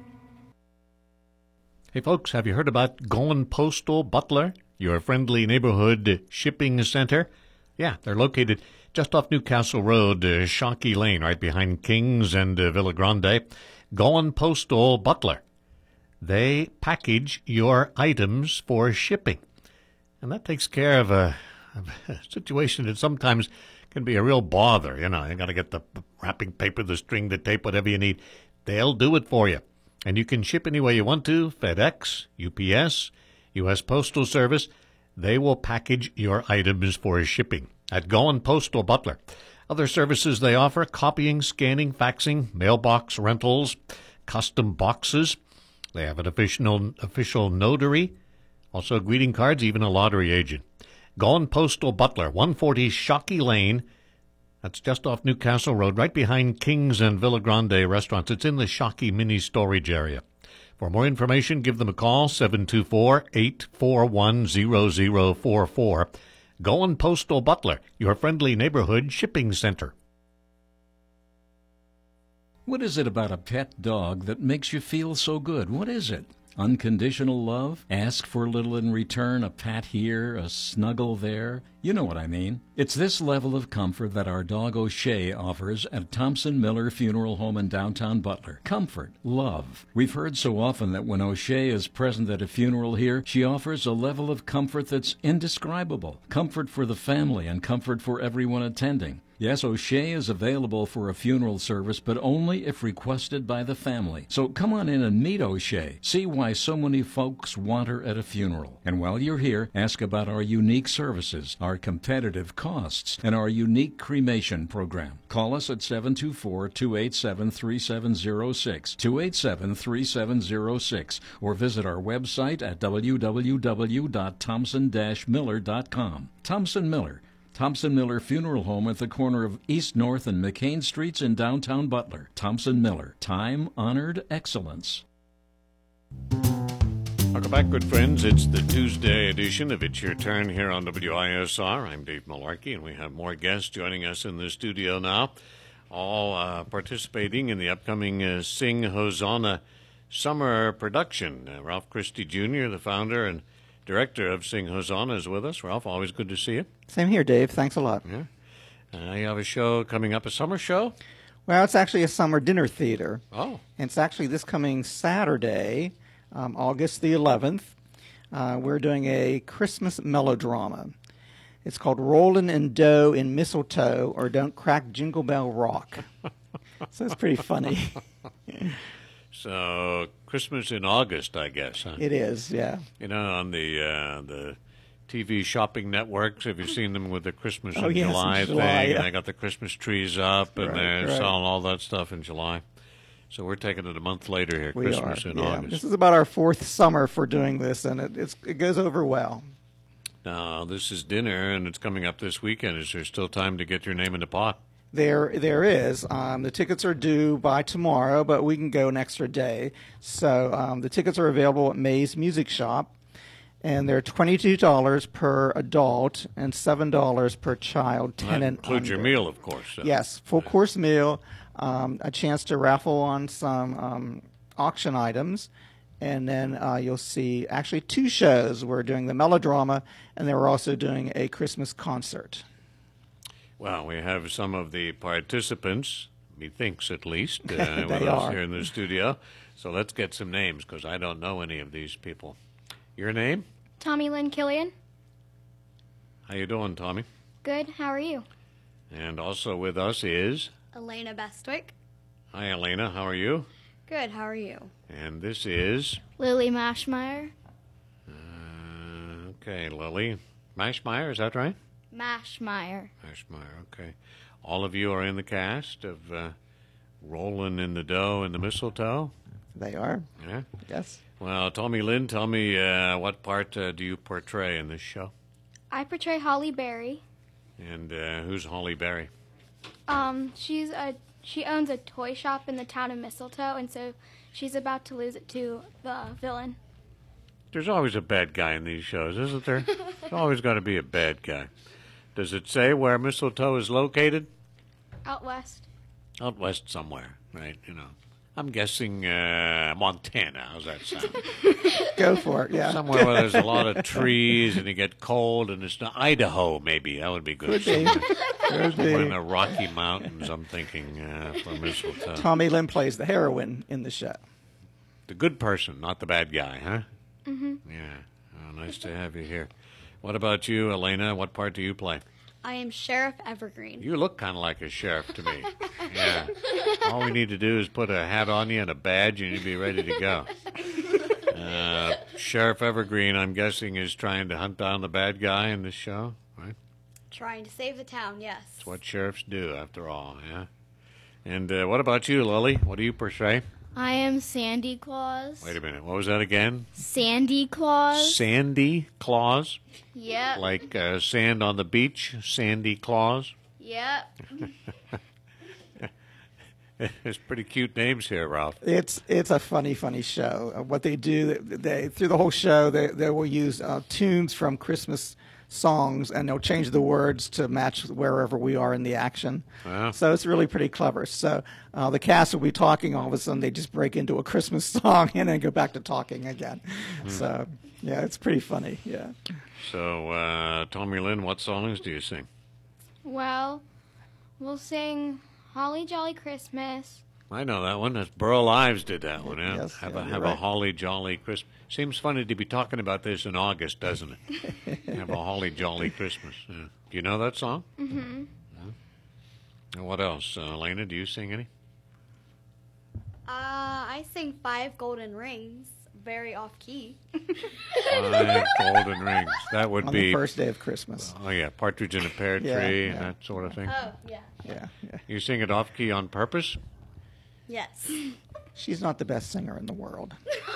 Hey, folks, have you heard about Golan Postal Butler, your friendly neighborhood shipping center? Yeah, they're located just off Newcastle Road, uh, Shockey Lane, right behind Kings and uh, Villa Grande. Golan Postal Butler. They package your items for shipping. And that takes care of a, a situation that sometimes can be a real bother. You know, you got to get the wrapping paper, the string, the tape, whatever you need. They'll do it for you. And you can ship any way you want to, FedEx, U P S, U S Postal Service. They will package your items for shipping at Golan Postal Butler. Other services they offer: copying, scanning, faxing, mailbox rentals, custom boxes. They have an official, official notary, also greeting cards, even a lottery agent. Golan Postal Butler, one forty Shockey Lane. That's just off Newcastle Road, right behind Kings and Villa Grande restaurants. It's in the Shockey mini storage area. For more information, give them a call, seven two four, eight four one, zero zero four four. Golan Postal Butler, your friendly neighborhood shipping center. What is it about a pet dog that makes you feel so good? What is it? Unconditional love? Ask for little in return, a pat here, a snuggle there. You know what I mean. It's this level of comfort that our dog O'Shea offers at Thompson Miller Funeral Home in downtown Butler. Comfort, love. We've heard so often that when O'Shea is present at a funeral here, she offers a level of comfort that's indescribable. Comfort for the family and comfort for everyone attending. Yes, O'Shea is available for a funeral service, but only if requested by the family. So come on in and meet O'Shea. See why so many folks want her at a funeral. And while you're here, ask about our unique services, our competitive costs, and our unique cremation program. Call us at seven two four, two eight seven, three seven zero six, two eight seven, three seven zero six, or visit our website at w w w dot thompson dash miller dot com. Thompson Miller. Thompson Miller Funeral Home at the corner of East North and McCain Streets in downtown Butler. Thompson Miller, time-honored excellence. Welcome back, good friends. It's the Tuesday edition of It's Your Turn here on W I S R. I'm Dave Malarkey, and we have more guests joining us in the studio now, all uh, participating in the upcoming uh, Sing Hosanna summer production. Uh, Ralph Christie Junior, the founder and director of Sing Hosanna, is with us. Ralph, always good to see you. Same here, Dave. Thanks a lot. Yeah. Uh, you have a show coming up, a summer show? Well, it's actually a summer dinner theater. Oh. And it's actually this coming Saturday, um, August the eleventh. Uh, we're doing a Christmas melodrama. It's called Rollin' in Dough in Mistletoe, or Don't Crack Jingle Bell Rock. So it's pretty funny. So Christmas in August, I guess. Huh? It is, yeah. You know, on the uh, the T V shopping networks, have you seen them with the Christmas Oh, in yes, in July July, thing? yeah. And they got the Christmas trees up, and Right, they're right. selling all that stuff in July. So we're taking it a month later here, We Christmas are. in yeah. August. This is about our fourth summer for doing this, and it, it's, it goes over well. Now, this is dinner, and it's coming up this weekend. Is there still time to get your name in the pot? There, there is. Um, the tickets are due by tomorrow, but we can go an extra day. So um, the tickets are available at May's Music Shop, and they're twenty-two dollars per adult and seven dollars per child, ten That and includes your under. meal, of course. so. Yes, full course meal, um, a chance to raffle on some um, auction items, and then uh, you'll see actually two shows. We're doing the melodrama, and then we're also doing a Christmas concert. Well, we have some of the participants, methinks at least, uh, They with us are. here in the studio. So let's get some names, because I don't know any of these people. Your name? Tommy Lynn Killian. How you doing, Tommy? Good. How are you? And also with us is... Elena Bestwick. Hi, Elena. How are you? Good, how are you? And this is... Lily Mashmeyer. Uh, okay, Lily. Mashmeyer, is that right? Mashmeyer. Mashmeyer, okay. All of you are in the cast of uh, Rolling in the Dough and the Mistletoe? They are. Yeah? Yes. Well, Tommy Lynn, tell me uh, what part uh, do you portray in this show? I portray Holly Berry. And uh, who's Holly Berry? Um, she's a she owns a toy shop in the town of Mistletoe, and so she's about to lose it to the villain. There's always a bad guy in these shows, isn't there? There's always got to be a bad guy. Does it say where Mistletoe is located? Out west. Out west somewhere, right? You know, I'm guessing uh, Montana. How's that sound? Go for it, yeah. Somewhere where there's a lot of trees and you get cold, and it's not Idaho. Maybe that would be good. Could be. Could Somewhere in be. the Rocky Mountains, I'm thinking uh, for Mistletoe. Tommy Lynn plays the heroine in the show. The good person, not the bad guy, huh? Mm-hmm. Yeah. Oh, nice to have you here. What about you, Elena? What part do you play? I am Sheriff Evergreen. You look kind of like a sheriff to me. Yeah. All we need to do is put a hat on you and a badge, and you'd be ready to go. Uh, Sheriff Evergreen, I'm guessing, is trying to hunt down the bad guy in this show, right? Trying to save the town, yes. That's what sheriffs do, after all, yeah? And uh, what about you, Lily? What do you portray? I am Sandy Claus. Wait a minute. What was that again? Sandy Claus. Sandy Claus? Yep. Like uh, sand on the beach? Sandy Claus? Yep. There's pretty cute names here, Ralph. It's it's a funny, funny show. Uh, what they do, they through the whole show, they they will use uh, tunes from Christmas songs, and they'll change the words to match wherever we are in the action. Wow. So it's really pretty clever. So uh, the cast will be talking, all of a sudden they just break into a Christmas song and then go back to talking again. Mm. So, yeah, it's pretty funny, yeah. So, uh, Tommy Lynn, what songs do you sing? Well, we'll sing Holly Jolly Christmas. I know that one. That's Burl Ives did that one. Yeah? Yes, have yeah, a you're have a right. holly jolly Christmas. Seems funny to be talking about this in August, doesn't it? Have a holly jolly Christmas. Yeah. Do you know that song? Mm-hmm. And what else, uh, Elena? Do you sing any? Uh, I sing Five Golden Rings, very off key. Five golden rings. That would On be the first day of Christmas. Oh yeah, Partridge in a Pear Tree, Yeah, and yeah. that sort of thing. Oh, yeah. Yeah, yeah. You sing it off key on purpose? Yes. She's not the best singer in the world.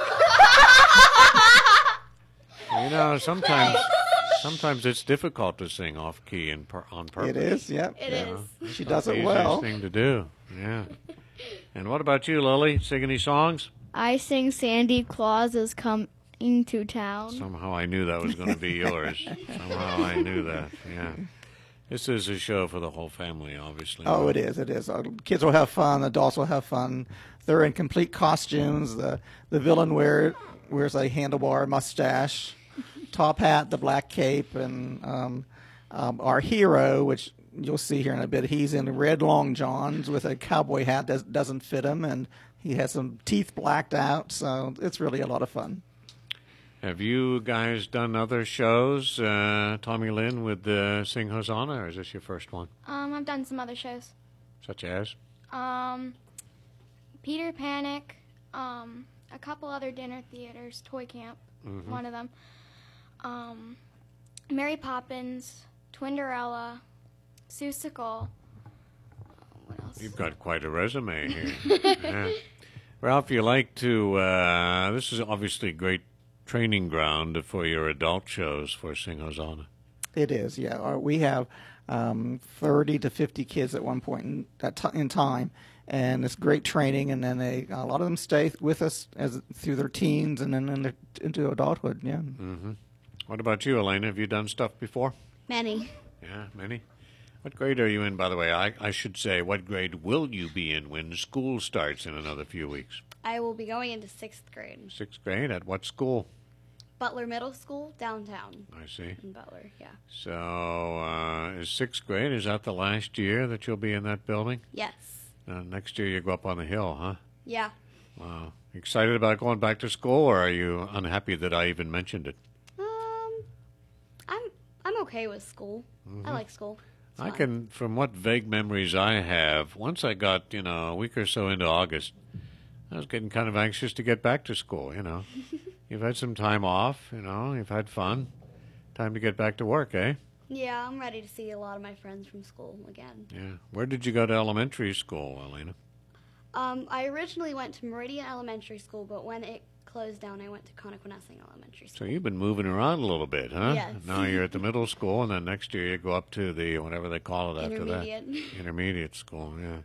You know, sometimes sometimes it's difficult to sing off key and per, on purpose. It is, yep. It yeah. is. She does The it well. easiest thing to do. Yeah. And what about you, Lily? Sing any songs? I sing Sandy Claus is coming to town. Somehow I knew that was going to be yours. Somehow I knew that. Yeah. This is a show for the whole family, obviously. Oh, it is. It is. Uh, kids will have fun. Adults will have fun. They're in complete costumes. The the villain wear, wears a handlebar mustache, top hat, the black cape, and um, um, our hero, which you'll see here in a bit, he's in red long johns with a cowboy hat that doesn't fit him, and he has some teeth blacked out. So it's really a lot of fun. Have you guys done other shows, uh, Tommy Lynn, with uh, Sing Hosanna, or is this your first one? Um, I've done some other shows. Such as? Um, Peter Panic, um, a couple other dinner theaters, Toy Camp, Mhm. one of them. Um, Mary Poppins, Twinderella, Seussical. What else? You've got quite a resume here. Yeah. Ralph, you like to, uh, this is obviously a great training ground for your adult shows for Sing Hosanna. It is, yeah. Uh, We have um, thirty to fifty kids at one point in, at t- in time, and it's great training. And then they, a lot of them stay with us as through their teens and then in their, into adulthood. Yeah. Mm-hmm. What about you, Elena? Have you done stuff before? Many. Yeah, many. What grade are you in, by the way? I, I should say, what grade will you be in when school starts in another few weeks? I will be going into sixth grade. Sixth grade? At what school? Butler Middle School, downtown. I see. In Butler, yeah. So, uh, is sixth grade, is that the last year that you'll be in that building? Yes. Uh, next year you go up on the hill, huh? Yeah. Wow. Excited about going back to school, or are you unhappy that I even mentioned it? Um, I'm I'm okay with school. I like school. It's I fun. can, from what vague memories I have, once I got, you know, a week or so into August, I was getting kind of anxious to get back to school, you know. You've had some time off, you know, you've had fun. Time to get back to work, eh? Yeah, I'm ready to see a lot of my friends from school again. Yeah. Where did you go to elementary school, Elena? Um, I originally went to Meridian Elementary School, but when it closed down, I went to Connequenessing Elementary So School. you've been moving around a little bit, huh? Yes. Now you're at the middle school, and then next year you go up to the, whatever they call it after that. Intermediate. Intermediate school, yeah.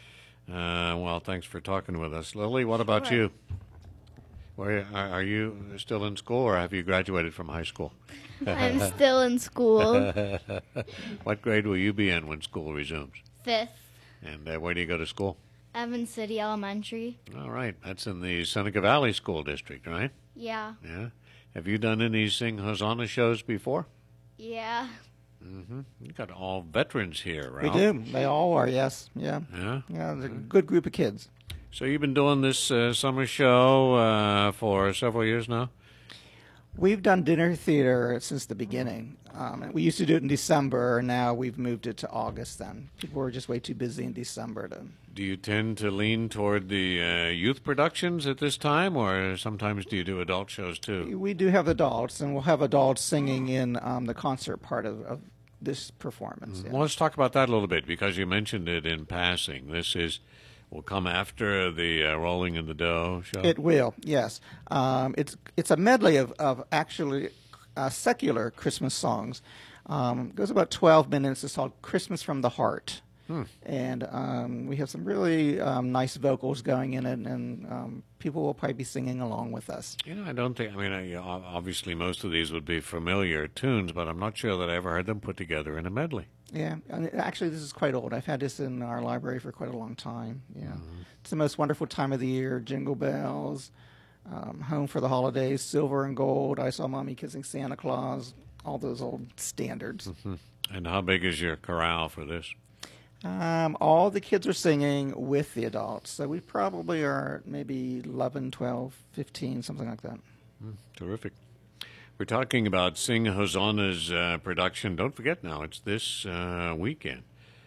Uh, well, thanks for talking with us. Lily, what about Sure. you? Where, are, are you still in school, or have you graduated from high school? I'm still in school. What grade will you be in when school resumes? Fifth, And uh, where do you go to school? Evans City Elementary. All right, that's in the Seneca Valley School District, right? Yeah. Yeah. Have you done any Sing Hosanna shows before? Yeah. Mm-hmm. You got all veterans here, We Ralph. do. They all are, yes. Yeah. Yeah. Yeah, they're a good group of kids. So you've been doing this uh, summer show uh, for several years now? We've done dinner theater since the beginning. Um, we used to do it in December, and now we've moved it to August then. People were just way too busy in December to... Do you tend to lean toward the uh, youth productions at this time, or sometimes do you do adult shows too? We do have adults, and we'll have adults singing in um, the concert part of, of this performance. yeah. Well, let's talk about that a little bit, because you mentioned it in passing. This is will come after the uh, Rolling in the Dough show? It will, yes. Um, it's it's a medley of, of actually uh, secular Christmas songs. Um, it goes about twelve minutes. It's called Christmas from the Heart. Hmm. And um, we have some really um, nice vocals going in it, and um, people will probably be singing along with us. You know, I don't think, I mean, I, o- obviously most of these would be familiar tunes, but I'm not sure that I ever heard them put together in a medley. Yeah, and actually, this is quite old. I've had this in our library for quite a long time. Yeah, it's the most wonderful time of the year. Jingle bells, um, home for the holidays, silver and gold. I saw Mommy kissing Santa Claus. All those old standards. Hmm. And how big is your chorale for this? Um, all the kids are singing with the adults, so we probably are maybe eleven, twelve, fifteen, something like that. Mm, terrific. We're talking about Sing Hosanna's uh, production. Don't forget now, it's this uh, weekend,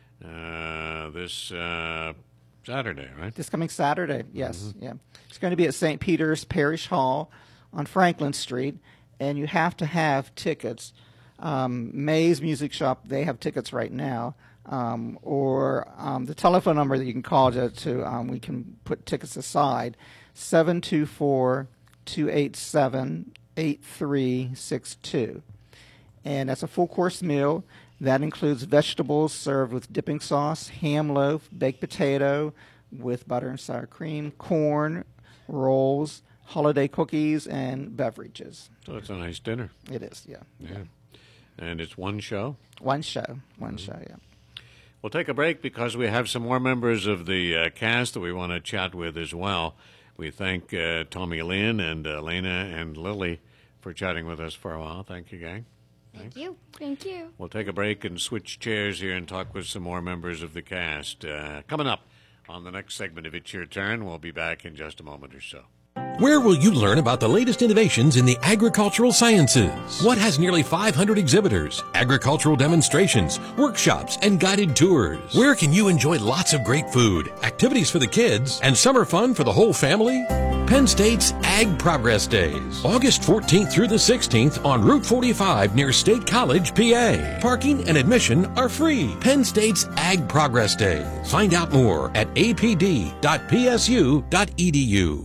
uh, this uh, Saturday, right? This coming Saturday, yes, yeah. It's going to be at Saint Peter's Parish Hall on Franklin Street, and you have to have tickets. Um, May's Music Shop, they have tickets right now, um, or um, the telephone number that you can call to, to um, we can put tickets aside, seven two four, two eight seven, eight three six two. And that's a full course meal. That includes vegetables served with dipping sauce, ham loaf, baked potato with butter and sour cream, corn, rolls, holiday cookies, and beverages. So it's a nice dinner. It is, yeah. Yeah. And it's one show? One show. One show, yeah. We'll take a break because we have some more members of the uh, cast that we want to chat with as well. We thank uh, Tommy Lynn and uh, Lena and Lily for chatting with us for a while. Thank you, gang. Thank you. Thank you. We'll take a break and switch chairs here and talk with some more members of the cast. Uh, coming up on the next segment of It's Your Turn, we'll be back in just a moment or so. Where will you learn about the latest innovations in the agricultural sciences? What has nearly five hundred exhibitors, agricultural demonstrations, workshops, and guided tours? Where can you enjoy lots of great food, activities for the kids, and summer fun for the whole family? Penn State's Ag Progress Days, August fourteenth through the sixteenth on Route forty-five near State College, P A. Parking and admission are free. Penn State's Ag Progress Days. Find out more at a p d dot p s u dot e d u.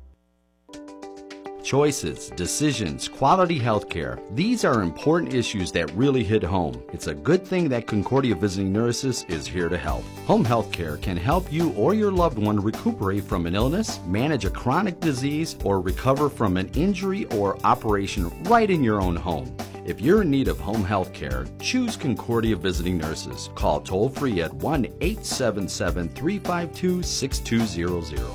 Choices, decisions, quality healthcare. These are important issues that really hit home. It's a good thing that Concordia Visiting Nurses is here to help. Home healthcare can help you or your loved one recuperate from an illness, manage a chronic disease, or recover from an injury or operation right in your own home. If you're in need of home health care, choose Concordia Visiting Nurses. Call toll-free at one eight seven seven, three five two, six two zero zero.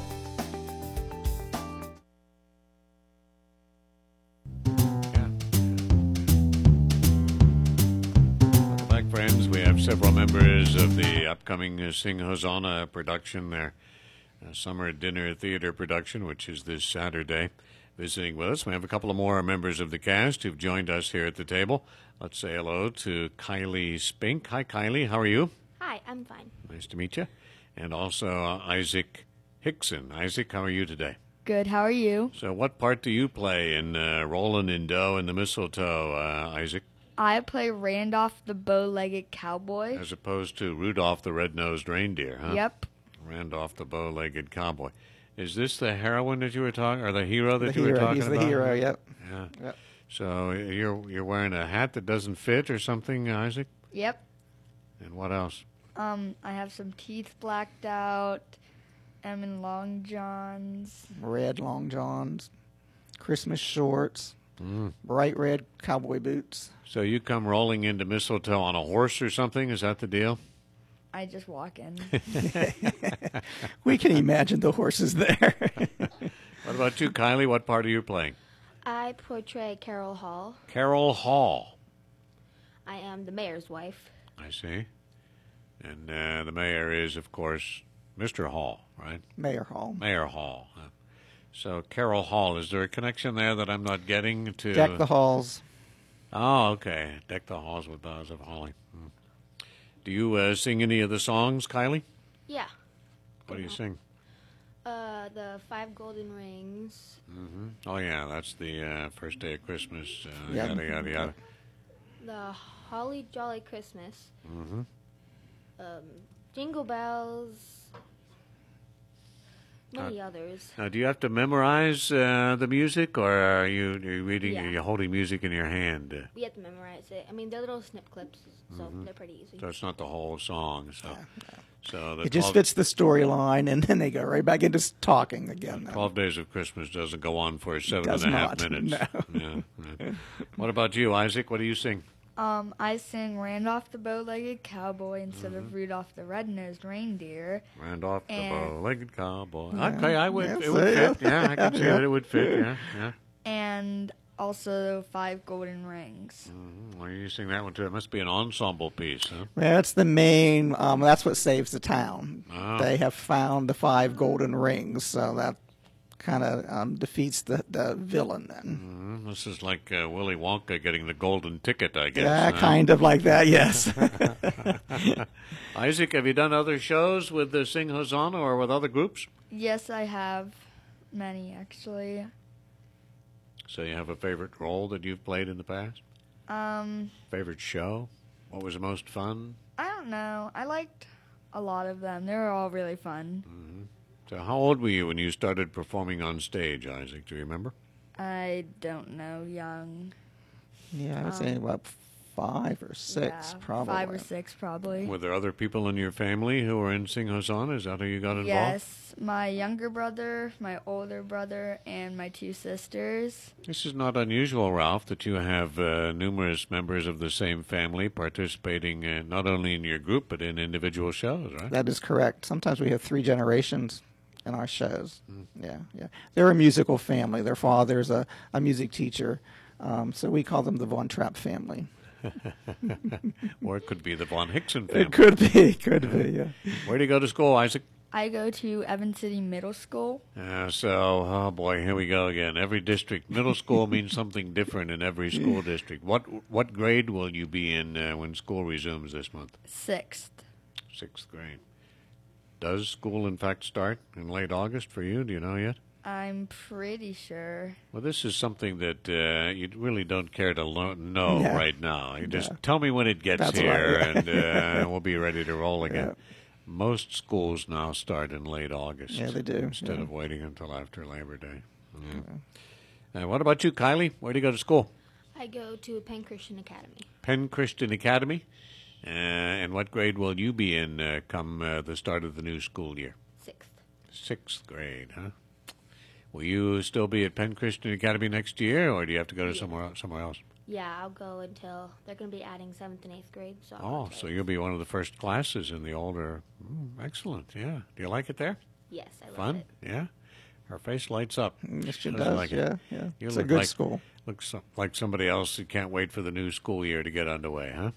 Several members of the upcoming uh, Sing Hosanna production, their uh, summer dinner theater production, which is this Saturday, visiting with us. We have a couple of more members of the cast who've joined us here at the table. Let's say hello to Kylie Spink. Hi, Kylie. How are you? Hi, I'm fine. Nice to meet you. And also uh, Isaac Hickson. Isaac, how are you today? Good. How are you? So what part do you play in uh, Rollin' in Dough and the Mistletoe, uh, Isaac? I play Randolph the bow-legged cowboy. As opposed to Rudolph the red-nosed reindeer, huh? Yep. Randolph the bow-legged cowboy. Is this the heroine that you were talking, or the hero that The you hero. were talking He's about? the hero, yep. Yeah. Yep. So you're you're wearing a hat that doesn't fit or something, Isaac? Yep. And what else? Um, I have some teeth blacked out. I'm in long johns. Red long johns, Christmas shorts, Mm. bright red cowboy boots. So you come rolling into Mistletoe on a horse or something? Is that the deal? I just walk in. We can imagine the horses there. What about you, Kylie? What part are you playing? I portray Carol Hall. Carol Hall. I am the mayor's wife. I see. And uh, the mayor is, of course, Mister Hall, right? Mayor Hall. Mayor Hall. Uh, So Carol Hall, is there a connection there that I'm not getting to? Deck the halls. Oh, okay. Deck the halls with boughs of holly. Hmm. Do you uh, sing any of the songs, Kylie? Yeah. What do you sing? Uh, the Five Golden Rings. Mm-hmm. Oh, yeah, that's the uh, first day of Christmas. Uh, Yeah. Yada, yada, yada. The Holly Jolly Christmas. Mm-hmm. Um, Jingle Bells. many Uh, others. Now, do you have to memorize uh, the music, or are you, are you reading? Yeah. Are you holding music in your hand? Uh, We have to memorize it. I mean, they're little snip clips, so Mhm. they're pretty easy. So it's not the whole song. So, so the It just twelve, fits the storyline, and then they go right back into s- talking again. now. twelve Days of Christmas doesn't go on for seven Does and a half not, minutes. no. Yeah, yeah. What about you, Isaac? What do you sing? Um, I sing Randolph the Bow-Legged Cowboy instead Mm-hmm. of Rudolph the Red-Nosed Reindeer. Randolph the And- bow-legged cowboy. Yeah. Okay, I would. Yeah, it would see, fit. yeah. Yeah, I can see Yeah. that it would fit. Yeah, yeah. And also Five Golden Rings. Mm, well, you sing that one too. It must be an ensemble piece, huh? That's the main. Um, that's what saves the town. Ah. They have found the five golden rings, so that kind of um, defeats the, the villain. Then, Mm, this is like uh, Willy Wonka getting the golden ticket, I guess. yeah, huh? kind of like that. Yes. Isaac, have you done other shows with the Sing Hosanna or with other groups? Yes, I have many actually. So you have a favorite role that you've played in the past? Um, Favorite show? What was the most fun? I don't know. I liked a lot of them. They were all really fun. So how old were you when you started performing on stage, Isaac? Do you remember? I don't know, young. yeah, I would Um, say about five or six, Yeah, probably. Five or six, probably. Were there other people in your family who were in Sing Hosanna? Is that how you got involved? Yes, my younger brother, my older brother, and my two sisters. This is not unusual, Ralph, that you have uh, numerous members of the same family participating uh, not only in your group but in individual shows, right? That is correct. Sometimes we have three generations in our shows. Mm. Yeah, yeah. They're a musical family. Their father's a, a music teacher, um, so we call them the Von Trapp family. Or it could be the Von Hickson family. It could be, could be, yeah. Where do you go to school, Isaac? I go to Evan City Middle School. Uh, so, oh boy, here we go again. Every district, middle school means something different in every school district. What what grade will you be in uh, when school resumes this month? Sixth. Sixth grade. Does school, in fact, start in late August for you? Do you know yet? I'm pretty sure. Well, this is something that uh, you really don't care to lo- know Yeah. right now. You just Yeah. tell me when it gets That's here, right. and uh, we'll be ready to roll again. Yeah. Most schools now start in late August. Yeah, they do, Instead yeah. of waiting until after Labor Day. Yeah. Uh, what about you, Kylie? Where do you go to school? I go to Penn Christian Academy. Penn Christian Academy. Uh, and what grade will you be in uh, come uh, the start of the new school year? Sixth. Sixth grade, huh? Will you still be at Penn Christian Academy next year, or do you have to go to Yeah. somewhere else, somewhere else? Yeah, I'll go until they're going to be adding seventh and eighth grade. So I'll go Oh, until so eighth. you'll be one of the first classes in the older. Mm, excellent, yeah. Do you like it there? Yes, I love Fun, it. yeah. Her face lights up. Yes, she Doesn't does, like it. yeah, yeah. You It's a look good like, school. Looks so- like somebody else who can't wait for the new school year to get underway, huh?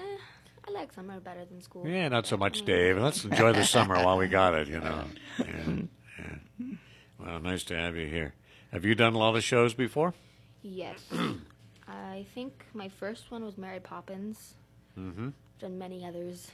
I like summer better than school. Yeah, not so but, much, I mean, Dave. Let's enjoy the summer while we got it, you know. Yeah, yeah. Well, nice to have you here. Have you done a lot of shows before? Yes. I think my first one was Mary Poppins. Mm-hmm. Done many others.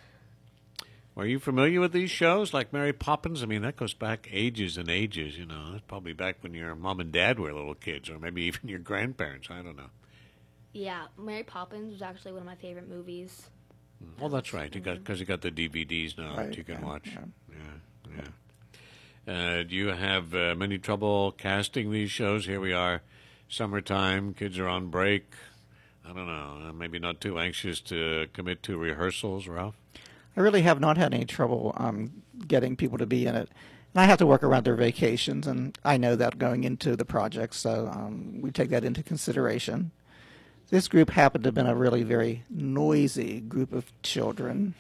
Are you familiar with these shows like Mary Poppins? I mean, that goes back ages and ages, you know. That's probably back when your mom and dad were little kids, or maybe even your grandparents. I don't know. Yeah, Mary Poppins was actually one of my favorite movies. Well, that's right. You got because you got the D V Ds now that Right, you can yeah, watch. yeah. Yeah, yeah. Uh, do you have uh, many trouble casting these shows? Here we are, summertime. Kids are on break. I don't know. Uh, maybe not too anxious to commit to rehearsals, Ralph. I really have not had any trouble um, getting people to be in it. And I have to work around their vacations, and I know that going into the project, so um, we take that into consideration. This group happened to have been a really very noisy group of children.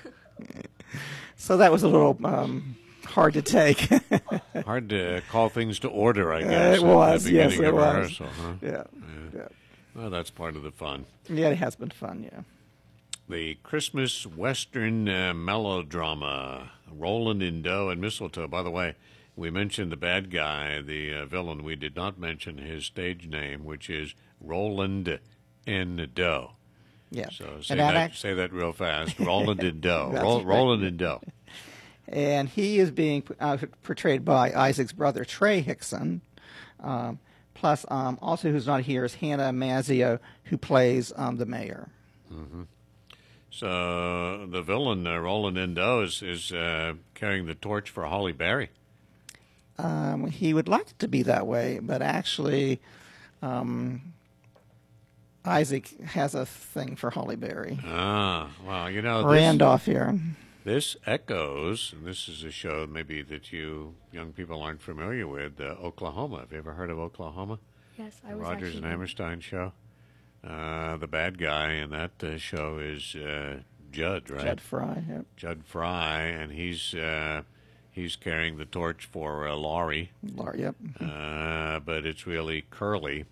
So that was a little um, hard to take. Hard to call things to order, I Uh, guess. it at was, the yes, beginning it of was. rehearsal, huh? Yeah, yeah. Well, that's part of the fun. Yeah, it has been fun, yeah. The Christmas Western uh, melodrama, Roland in Dough and Mistletoe. By the way, we mentioned the bad guy, the uh, villain. We did not mention his stage name, which is Roland in Dough. Yeah. So say And that, that act- say that real fast. Roland in Dough. That's Ro- right. Roland in Dough. And he is being uh, portrayed by Isaac's brother, Trey Hickson. Um, plus, um, also who's not here is Hannah Mazzio, who plays um, the mayor. Mm-hmm. So the villain, uh, Roland in Dough, is, is uh, carrying the torch for Holly Berry. Um, he would like it to be that way, but actually, um, Isaac has a thing for Holly Berry. Ah, well, you know, this, Randolph here. This echoes, and this is a show maybe that you young people aren't familiar with, uh, Oklahoma. Have you ever heard of Oklahoma? Yes, I the was Rogers actually and Hammerstein show. Uh, the bad guy in that uh, show is uh, Judd, right? Judd Fry, yep. Judd Fry, and he's uh, he's carrying the torch for uh, Laurie. Laurie, yep. Uh, but it's really Curly,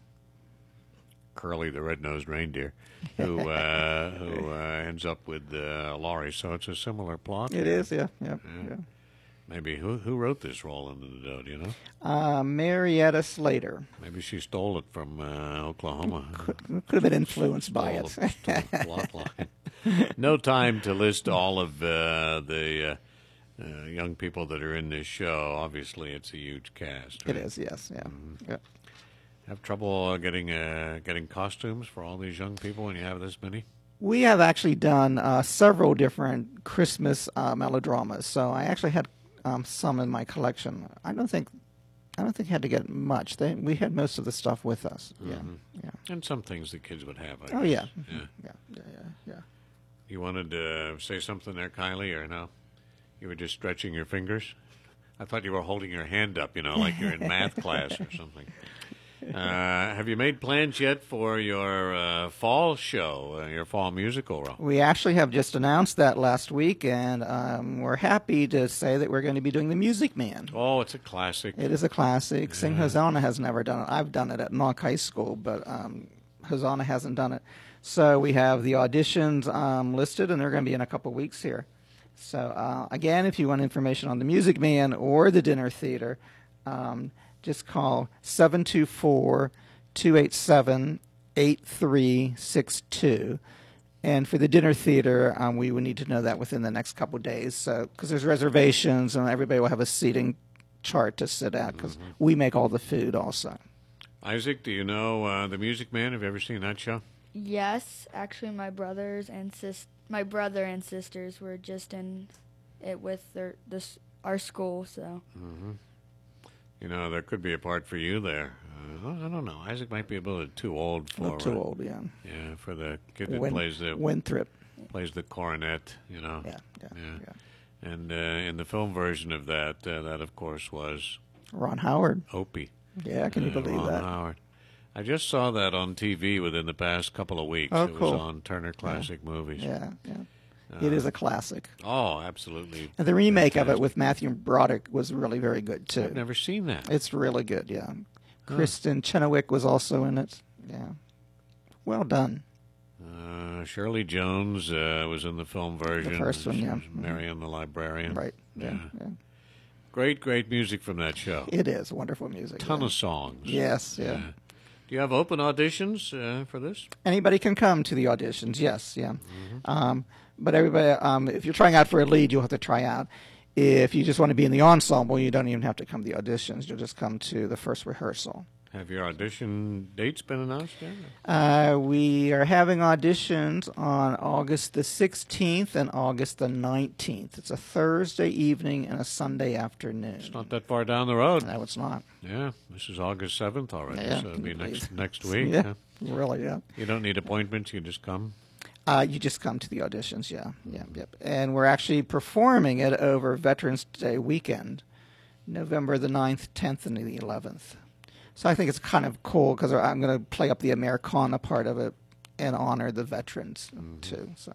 Curly the red-nosed reindeer, who uh, who uh, ends up with uh, Laurie. So it's a similar plot. It is, yeah, yeah, yeah. yeah. Maybe who who wrote this Roland in the Doe? Do you know? Uh, Marietta Slater. Maybe she stole it from uh, Oklahoma. Could, could have been influenced by it. Stole the, stole the plot line. No time to list all of uh, the uh, uh, young people that are in this show. Obviously, it's a huge cast. Right? It is, yes, yeah. Mm-hmm. yeah. Have trouble uh, getting uh, getting costumes for all these young people when you have this many? We have actually done uh, several different Christmas uh, melodramas, so I actually had um, some in my collection. I don't think, I don't think I had to get much. They, we had most of the stuff with us. Yeah, Mm-hmm. yeah. And some things the kids would have. I Oh guess. yeah. yeah, yeah, yeah, yeah, yeah. You wanted to say something there, Kylie, or no? You were just stretching your fingers. I thought you were holding your hand up, you know, like you're in math class or something. Uh, have you made plans yet for your uh, fall show, uh, your fall musical? Ro? We actually have just announced that last week, and um, we're happy to say that we're going to be doing The Music Man. Oh, it's a classic. It is a classic. Yeah. Sing Hosanna has never done it. I've done it at Knock High School, but um, Hosanna hasn't done it. So we have the auditions um, listed, and they're going to be in a couple weeks here. So uh, again, if you want information on The Music Man or the Dinner Theater, um, just call seven two four, two eight seven, eight three six two. And for the Dinner Theater, um, we would need to know that within the next couple of days. So, because there's reservations, and everybody will have a seating chart to sit at, because Mm-hmm. we make all the food also. Isaac, do you know uh, The Music Man? Have you ever seen that show? Yes, actually, my brothers and sis, my brother and sisters were just in it with their this our school. So. Mm-hmm. You know, there could be a part for you there. Uh, I don't know. Isaac might be a little too old for. Not too uh, old, yeah. Yeah, for the kid that Win- plays the Winthrop. plays the cornet. You know. Yeah, yeah, yeah. And uh, in the film version of that, uh, that of course was Ron Howard. Opie. Yeah, can you Uh, believe Ron that? Howard. I just saw that on T V within the past couple of weeks. Oh, it cool. was on Turner Classic Movies. Yeah, yeah. Uh, It is a classic. Oh, absolutely. And the remake of it fantastic. with Matthew Broderick was really very good, too. I've never seen that. It's really good, yeah. Huh. Kristen Chenoweth was also in it. Yeah. Well done. Uh, Shirley Jones uh, was in the film version. first one, She yeah. was Marion the Librarian. Right, yeah, yeah. Great, great music from that show. It is wonderful music. Ton yeah. of songs. Yes, yeah. Do you have open auditions uh, for this? Anybody can come to the auditions, yes, yeah. Mm-hmm. Um, but everybody, um, if you're trying out for a lead, you'll have to try out. If you just want to be in the ensemble, you don't even have to come to the auditions. You'll just come to the first rehearsal. Have your audition dates been announced yet? Uh, we are having auditions on August the sixteenth and August the nineteenth. It's a Thursday evening and a Sunday afternoon. It's not that far down the road. No, it's not. Yeah, this is August seventh already, Yeah, so it'll be can you next believe? next week. Yeah, huh? really, yeah. You don't need appointments. You just come. Uh, you just come to the auditions, yeah, yeah, yep. And we're actually performing it over Veterans Day weekend, November the ninth, tenth, and the eleventh. So I think it's kind of cool because I'm going to play up the Americana part of it and honor the veterans, Mm-hmm. too. So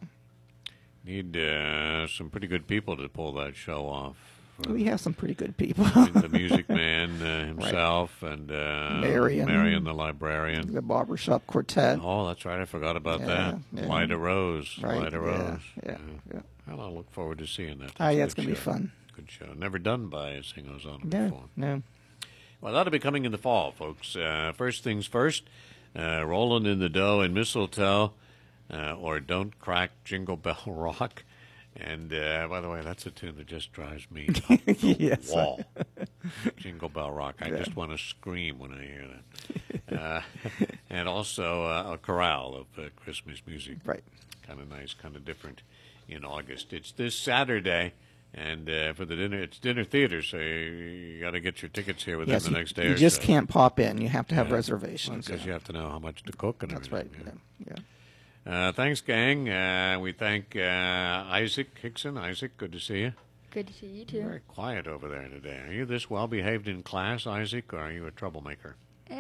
Need uh, some pretty good people to pull that show off. we have some pretty good people. I mean, the Music Man uh, himself and uh, Marion. Marion the Librarian. The Barbershop Quartet. Oh, that's right. I forgot about Yeah, that. yeah. Lida Rose. Right, Lida yeah, Rose. yeah, yeah. Well, I'll look forward to seeing that. Ah, That's a yeah, it's good going to be show. fun. Good show. Never done by Sing Hosanna No, before. no. Well, that'll be coming in the fall, folks. Uh, first things first, uh, Rolling in the Dough and Mistletoe, uh, or Don't Crack Jingle Bell Rock. And, uh, by the way, that's a tune that just drives me up the Yes. wall. Jingle Bell Rock. I Yeah. just want to scream when I hear that. Uh, and also uh, a chorale of uh, Christmas music. Right. Kind of nice, kind of different in August. It's this Saturday, And uh, for the dinner, it's dinner theater, so you, you got to get your tickets here within Yes, the you, next day you or just so. can't pop in. You have to have Yeah. reservations. Because yeah. you have to know how much to cook and That's everything. right. Yeah. yeah. Uh, thanks, gang. Uh, we thank uh, Isaac Hickson. Isaac, good to see you. Good to see you too. Very quiet over there today. Are you this well behaved in class, Isaac, or are you a troublemaker?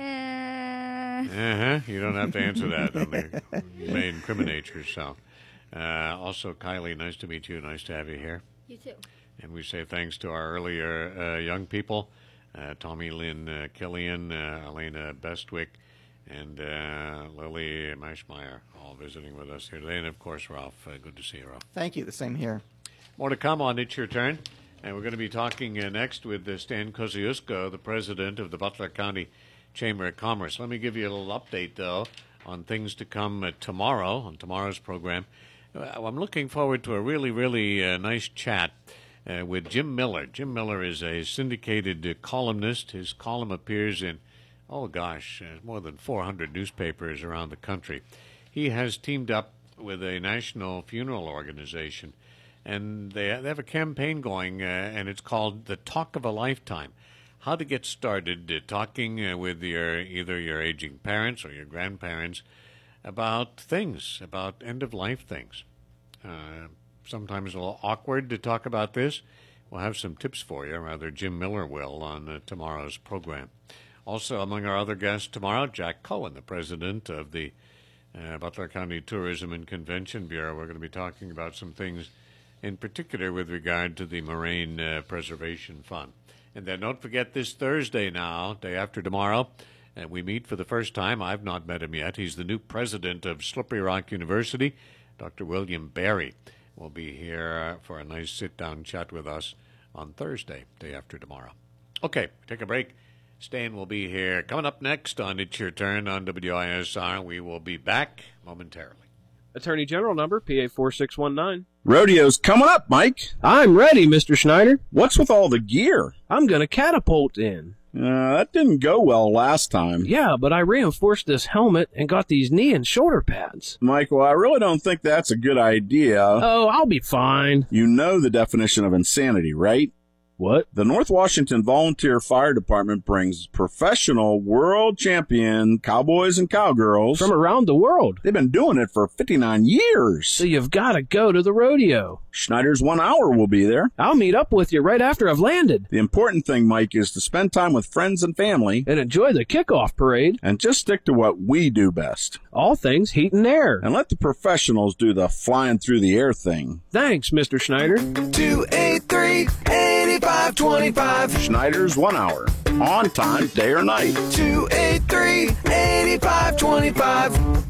Eh. Uh huh. You don't have to answer that. On the, you may incriminate yourself. Uh, also, Kylie, nice to meet you. Nice to have you here. You too. And we say thanks to our earlier uh, young people, uh, Tommy Lynn uh, Killian, uh, Elena Bestwick, and uh, Lily Maschmeyer, all visiting with us here today. And, of course, Ralph. Uh, good to see you, Ralph. Thank you. The same here. More to come on It's Your Turn. And we're going to be talking uh, next with uh, Stan Kosciuszko, the president of the Butler County Chamber of Commerce. Let me give you a little update, though, on things to come uh, tomorrow, on tomorrow's program. Uh, I'm looking forward to a really, really uh, nice chat uh, with Jim Miller. Jim Miller is a syndicated uh, columnist. His column appears in, oh gosh, uh, more than four hundred newspapers around the country. He has teamed up with a national funeral organization, and they, they have a campaign going, uh, and it's called The Talk of a Lifetime. How to get started uh, talking uh, with your either your aging parents or your grandparents about things, about end-of-life things. Uh, sometimes a little awkward to talk about this. We'll have some tips for you, or rather Jim Miller will, on uh, tomorrow's program. Also, among our other guests tomorrow, Jack Cohen, the president of the uh, Butler County Tourism and Convention Bureau. We're going to be talking about some things in particular with regard to the Moraine uh, Preservation Fund. And then don't forget this Thursday now, day after tomorrow, and we meet for the first time. I've not met him yet. He's the new president of Slippery Rock University, Doctor William Barry. Will be here for a nice sit-down chat with us on Thursday, day after tomorrow. Okay, take a break. Stan will be here. Coming up next on It's Your Turn on W I S R. We will be back momentarily. Attorney General number, P A four six one nine. Rodeo's coming up, Mike. I'm ready, Mister Schneider. What's with all the gear? I'm going to catapult in. Uh, that didn't go well last time. Yeah, but I reinforced this helmet and got these knee and shoulder pads. Michael, I really don't think that's a good idea. Oh, I'll be fine. You know the definition of insanity, right? What? The North Washington Volunteer Fire Department brings professional world champion cowboys and cowgirls from around the world. They've been doing it for fifty-nine years. So you've got to go to the rodeo. Schneider's One Hour will be there. I'll meet up with you right after I've landed. The important thing, Mike, is to spend time with friends and family and enjoy the kickoff parade. And just stick to what we do best. All things heat and air. And let the professionals do the flying through the air thing. Thanks, Mister Schneider. two eight three, eight five two five. Schneider's One Hour. On time, day or night. two eight three, eight five two five.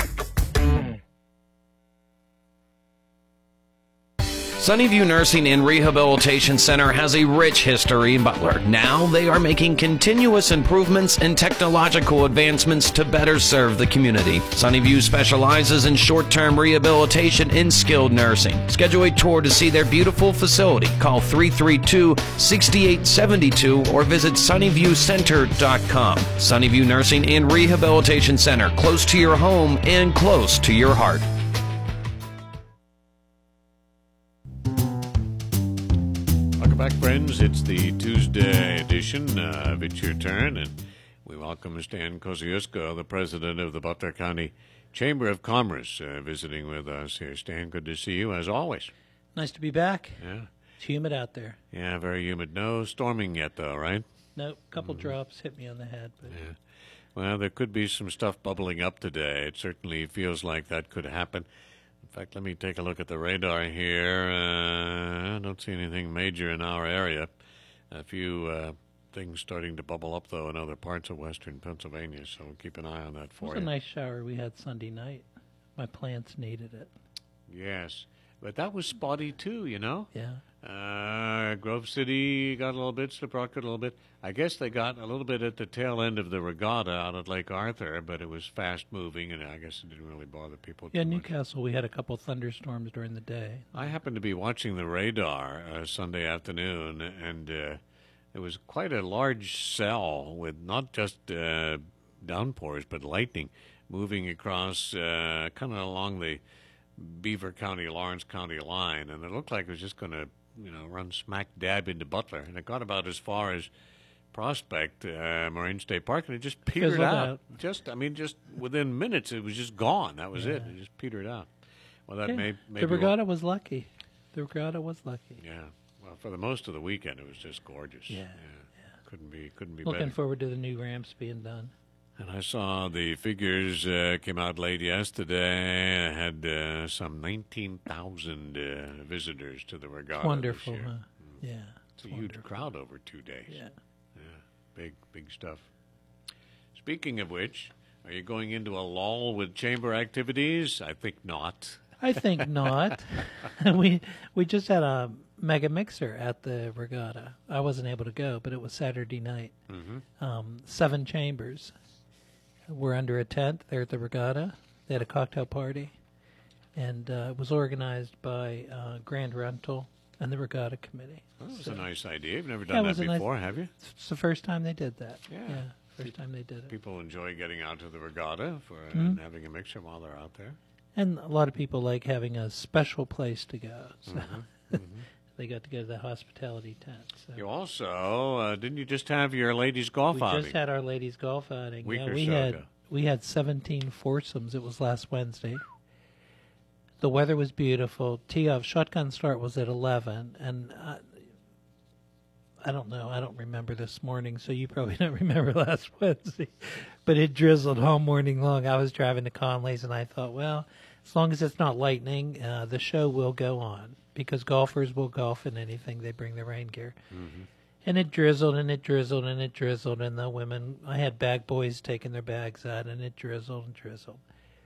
Sunnyview Nursing and Rehabilitation Center has a rich history in Butler. Now they are making continuous improvements and technological advancements to better serve the community. Sunnyview specializes in short-term rehabilitation and skilled nursing. Schedule a tour to see their beautiful facility. Call three three two, six eight seven two or visit sunnyview center dot com. Sunnyview Nursing and Rehabilitation Center, close to your home and close to your heart. Back, friends. It's the Tuesday edition of It's Your Turn, and we welcome Stan Kosciuszko, the president of the Butler County Chamber of Commerce, uh, visiting with us here. Stan, good to see you, as always. Nice to be back. Yeah. It's humid out there. Yeah, very humid. No storming yet, though, right? Nope. A couple mm-hmm. drops hit me on the head. But yeah. Well, there could be some stuff bubbling up today. It certainly feels like that could happen. In fact, let me take a look at the radar here. Uh, I don't see anything major in our area. A few uh, things starting to bubble up, though, in other parts of western Pennsylvania, so we'll keep an eye on that for you. It was a nice shower we had Sunday night. My plants needed it. Yes, but that was spotty, too, you know? Yeah. Uh, Grove City got a little bit, Slip Rock got a little bit. I guess they got a little bit at the tail end of the regatta out at Lake Arthur, but it was fast-moving, and I guess it didn't really bother people yeah, too much. Newcastle, we had a couple thunderstorms during the day. I happened to be watching the radar uh, Sunday afternoon, and uh, there was quite a large cell with not just uh, downpours, but lightning moving across uh, kind of along the Beaver County, Lawrence County line, and it looked like it was just going to you know, run smack dab into Butler, and it got about as far as Prospect, uh, Marine State Park, and it just petered out. out. Just, I mean, just within minutes, it was just gone. That was yeah. it. It just petered out. Well, that yeah. may, maybe the regatta was lucky. The regatta was lucky. Yeah. Well, for the most of the weekend, it was just gorgeous. Yeah. yeah. yeah. Couldn't be, couldn't be Looking better. forward to the new ramps being done. And I saw the figures uh, came out late yesterday. I had uh, some nineteen thousand uh, visitors to the regatta. It's wonderful, this year. huh? Mm. Yeah. It's, it's a wonderful. Huge crowd over two days. Yeah. Yeah. Big, big stuff. Speaking of which, are you going into a lull with chamber activities? I think not. I think not. we we just had a mega mixer at the regatta. I wasn't able to go, but it was Saturday night. Mm-hmm. Um, seven chambers were under a tent there at the regatta. They had a cocktail party, and uh, it was organized by uh, Grand Rental and the regatta committee. Well, that was so, a nice idea. You've never yeah, done that before, nice, have you? It's the first time they did that. Yeah. yeah first time they did it. People enjoy getting out to the regatta for mm-hmm. and having a mixer while they're out there. And a lot of people like having a special place to go. So mm-hmm. Mm-hmm. they got to go to the hospitality tent. So. You also, uh, didn't you just have your ladies' golf we outing? We just had our ladies' golf outing. Week yeah, or we so had ago. We had seventeen foursomes. It was last Wednesday. The weather was beautiful. Tee-off shotgun start was at eleven, and I, I don't know. I don't remember this morning, so you probably don't remember last Wednesday. But it drizzled all morning long. I was driving to Conley's, and I thought, well, as long as it's not lightning, uh, the show will go on, because golfers will golf in anything. They bring their rain gear. Mm-hmm. And it drizzled, and it drizzled, and it drizzled, and the women, I had bag boys taking their bags out, and it drizzled and drizzled.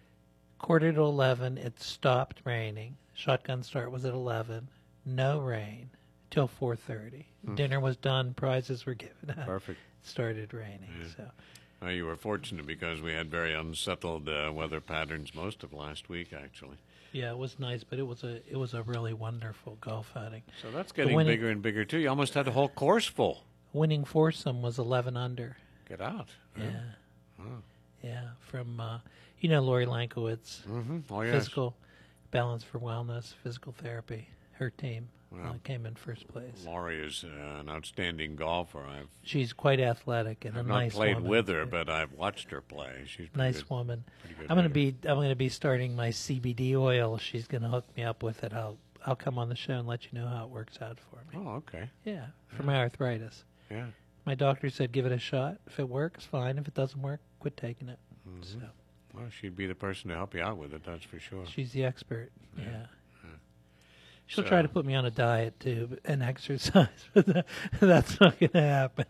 Quarter to eleven, it stopped raining. Shotgun start was at eleven. No rain till four thirty. Mm. Dinner was done. Prizes were given out. Perfect. It started raining. Yeah. So. Well, you were fortunate because we had very unsettled uh, weather patterns most of last week, actually. Yeah, it was nice, but it was a it was a really wonderful golf outing. So that's getting winning, bigger and bigger too. You almost had the whole course full. Winning foursome was eleven under. Get out. Yeah. Oh. Yeah, from uh, you know Lori Lankowitz, mm-hmm. oh, yes. Physical Balance for Wellness, Physical Therapy. Her team well, uh, came in first place. Lori is uh, an outstanding golfer. I've She's quite athletic and I've a not nice played woman. with her, but I've watched her play. She's nice good, woman. Good I'm going to be I'm going to be starting my C B D oil. She's going to hook me up with it. I'll I'll come on the show and let you know how it works out for me. Oh, okay. Yeah, for yeah. my arthritis. Yeah. My doctor said give it a shot. If it works, fine. If it doesn't work, quit taking it. Mm-hmm. So. Well, she'd be the person to help you out with it, that's for sure. She's the expert, yeah. yeah. yeah. She'll so. try to put me on a diet, too, and exercise, but that, that's not going to happen.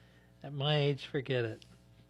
At my age, forget it.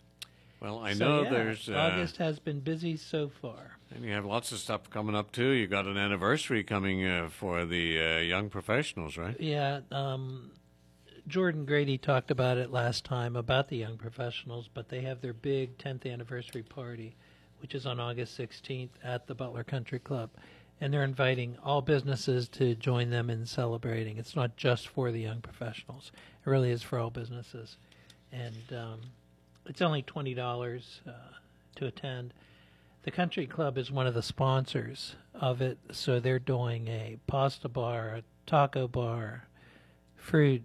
Well, I so, know yeah, there's... Uh, August has been busy so far. And you have lots of stuff coming up, too. You got an anniversary coming uh, for the uh, young professionals, right? Yeah, um... Jordan Grady talked about it last time, about the young professionals, but they have their big tenth anniversary party, which is on August sixteenth at the Butler Country Club. And they're inviting all businesses to join them in celebrating. It's not just for the young professionals. It really is for all businesses. And um, it's only twenty dollars uh, to attend. The Country Club is one of the sponsors of it, so they're doing a pasta bar, a taco bar, fruit,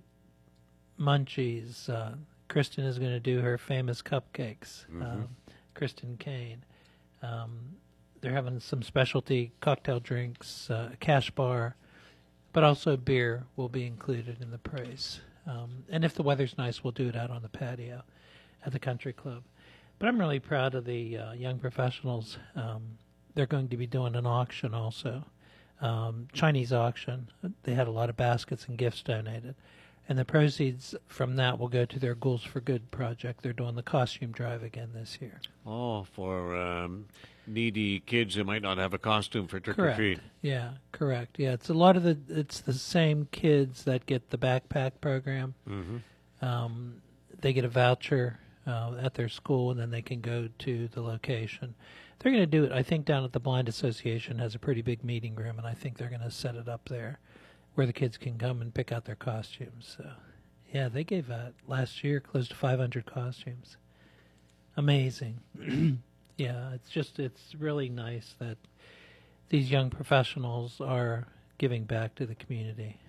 munchies. Uh, Kristen is going to do her famous cupcakes. Mm-hmm. Um, Kristen Kane. Um, they're having some specialty cocktail drinks, uh, cash bar, but also beer will be included in the price. Um, and if the weather's nice, we'll do it out on the patio at the Country Club. But I'm really proud of the uh, young professionals. Um, they're going to be doing an auction also, um, Chinese auction. They had a lot of baskets and gifts donated. And the proceeds from that will go to their Ghouls for Good project. They're doing the costume drive again this year. Oh, for um, needy kids who might not have a costume for trick correct. or treat. Yeah, correct. Yeah, it's a lot of the. It's the same kids that get the backpack program. Mm-hmm. Um, they get a voucher uh, at their school, and then they can go to the location. They're going to do it. I think down at the Blind Association has a pretty big meeting room, and I think they're going to set it up there, where the kids can come and pick out their costumes. So, yeah, they gave out last year close to five hundred costumes. Amazing. Yeah, it's just, it's really nice that these young professionals are giving back to the community.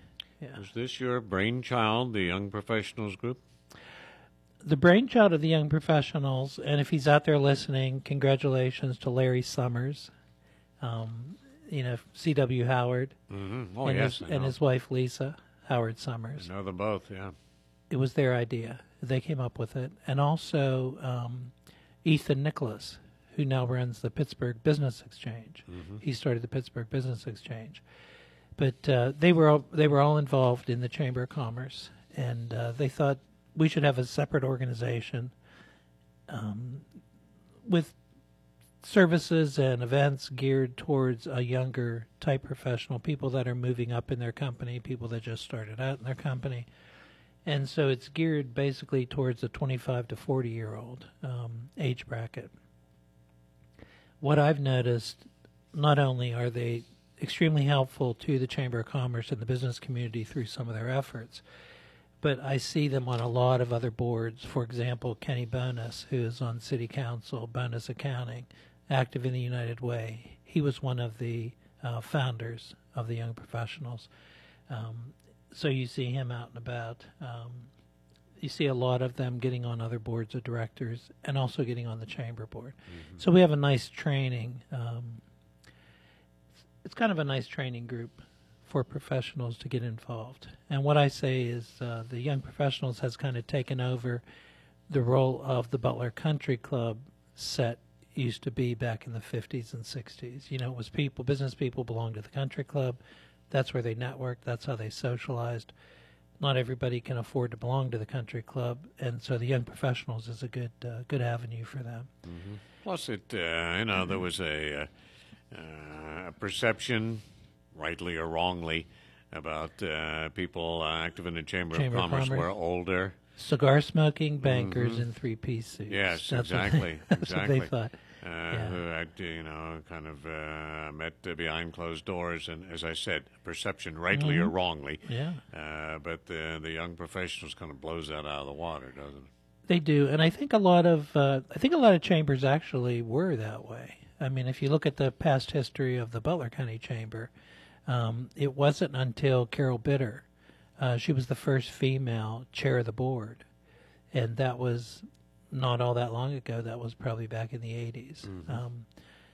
yeah. Is this your brainchild, the Young Professionals Group? The brainchild of the Young Professionals, and if he's out there listening, congratulations to Larry Summers, um, you know, C W Howard, Mm-hmm. Oh, and, yes, his, I and know. his wife Lisa Howard Summers. I know them both, yeah. It was their idea. They came up with it. And also um, Ethan Nicholas, who now runs the Pittsburgh Business Exchange. Mhm. He started the Pittsburgh Business Exchange. But uh, they were all, they were all involved in the Chamber of Commerce, and uh, they thought we should have a separate organization um, with services and events geared towards a younger type professional, people that are moving up in their company, people that just started out in their company. And so it's geared basically towards the twenty-five to forty year old um, age bracket. What I've noticed, not only are they extremely helpful to the Chamber of Commerce and the business community through some of their efforts, but I see them on a lot of other boards. For example, Kenny Bonus, who is on City Council, Bonus Accounting, active in the United Way. He was one of the uh, founders of the Young Professionals. Um, so you see him out and about. Um, you see a lot of them getting on other boards of directors and also getting on the chamber board. Mm-hmm. So we have a nice training. Um, it's kind of a nice training group for professionals to get involved. And what I say is uh, the Young Professionals has kind of taken over the role of the Butler Country Club set used to be back in the fifties and sixties. You know, it was people, business people belonged to the country club. That's where they networked. That's how they socialized. Not everybody can afford to belong to the country club, and so the Young Professionals is a good uh, good avenue for them. Mm-hmm. Plus, it uh, you know there was a, uh, uh, perception, rightly or wrongly, about uh, people uh, active in the Chamber, Chamber of Commerce Commerce. were older. Cigar smoking bankers Mhm. in three piece suits. Yes, That's what exactly. they- that's exactly. what they thought. Uh, Yeah. Who act, you know, kind of uh, met uh, behind closed doors, and as I said, perception, rightly or Mhm. wrongly. Yeah. Uh, but the the Young Professionals kind of blows that out of the water, doesn't it? They do, and I think a lot of uh, I think a lot of chambers actually were that way. I mean, if you look at the past history of the Butler County Chamber, um, it wasn't until Carol Bitter, uh, she was the first female chair of the board, and that was not all that long ago. That was probably back in the eighties. Mhm. Um,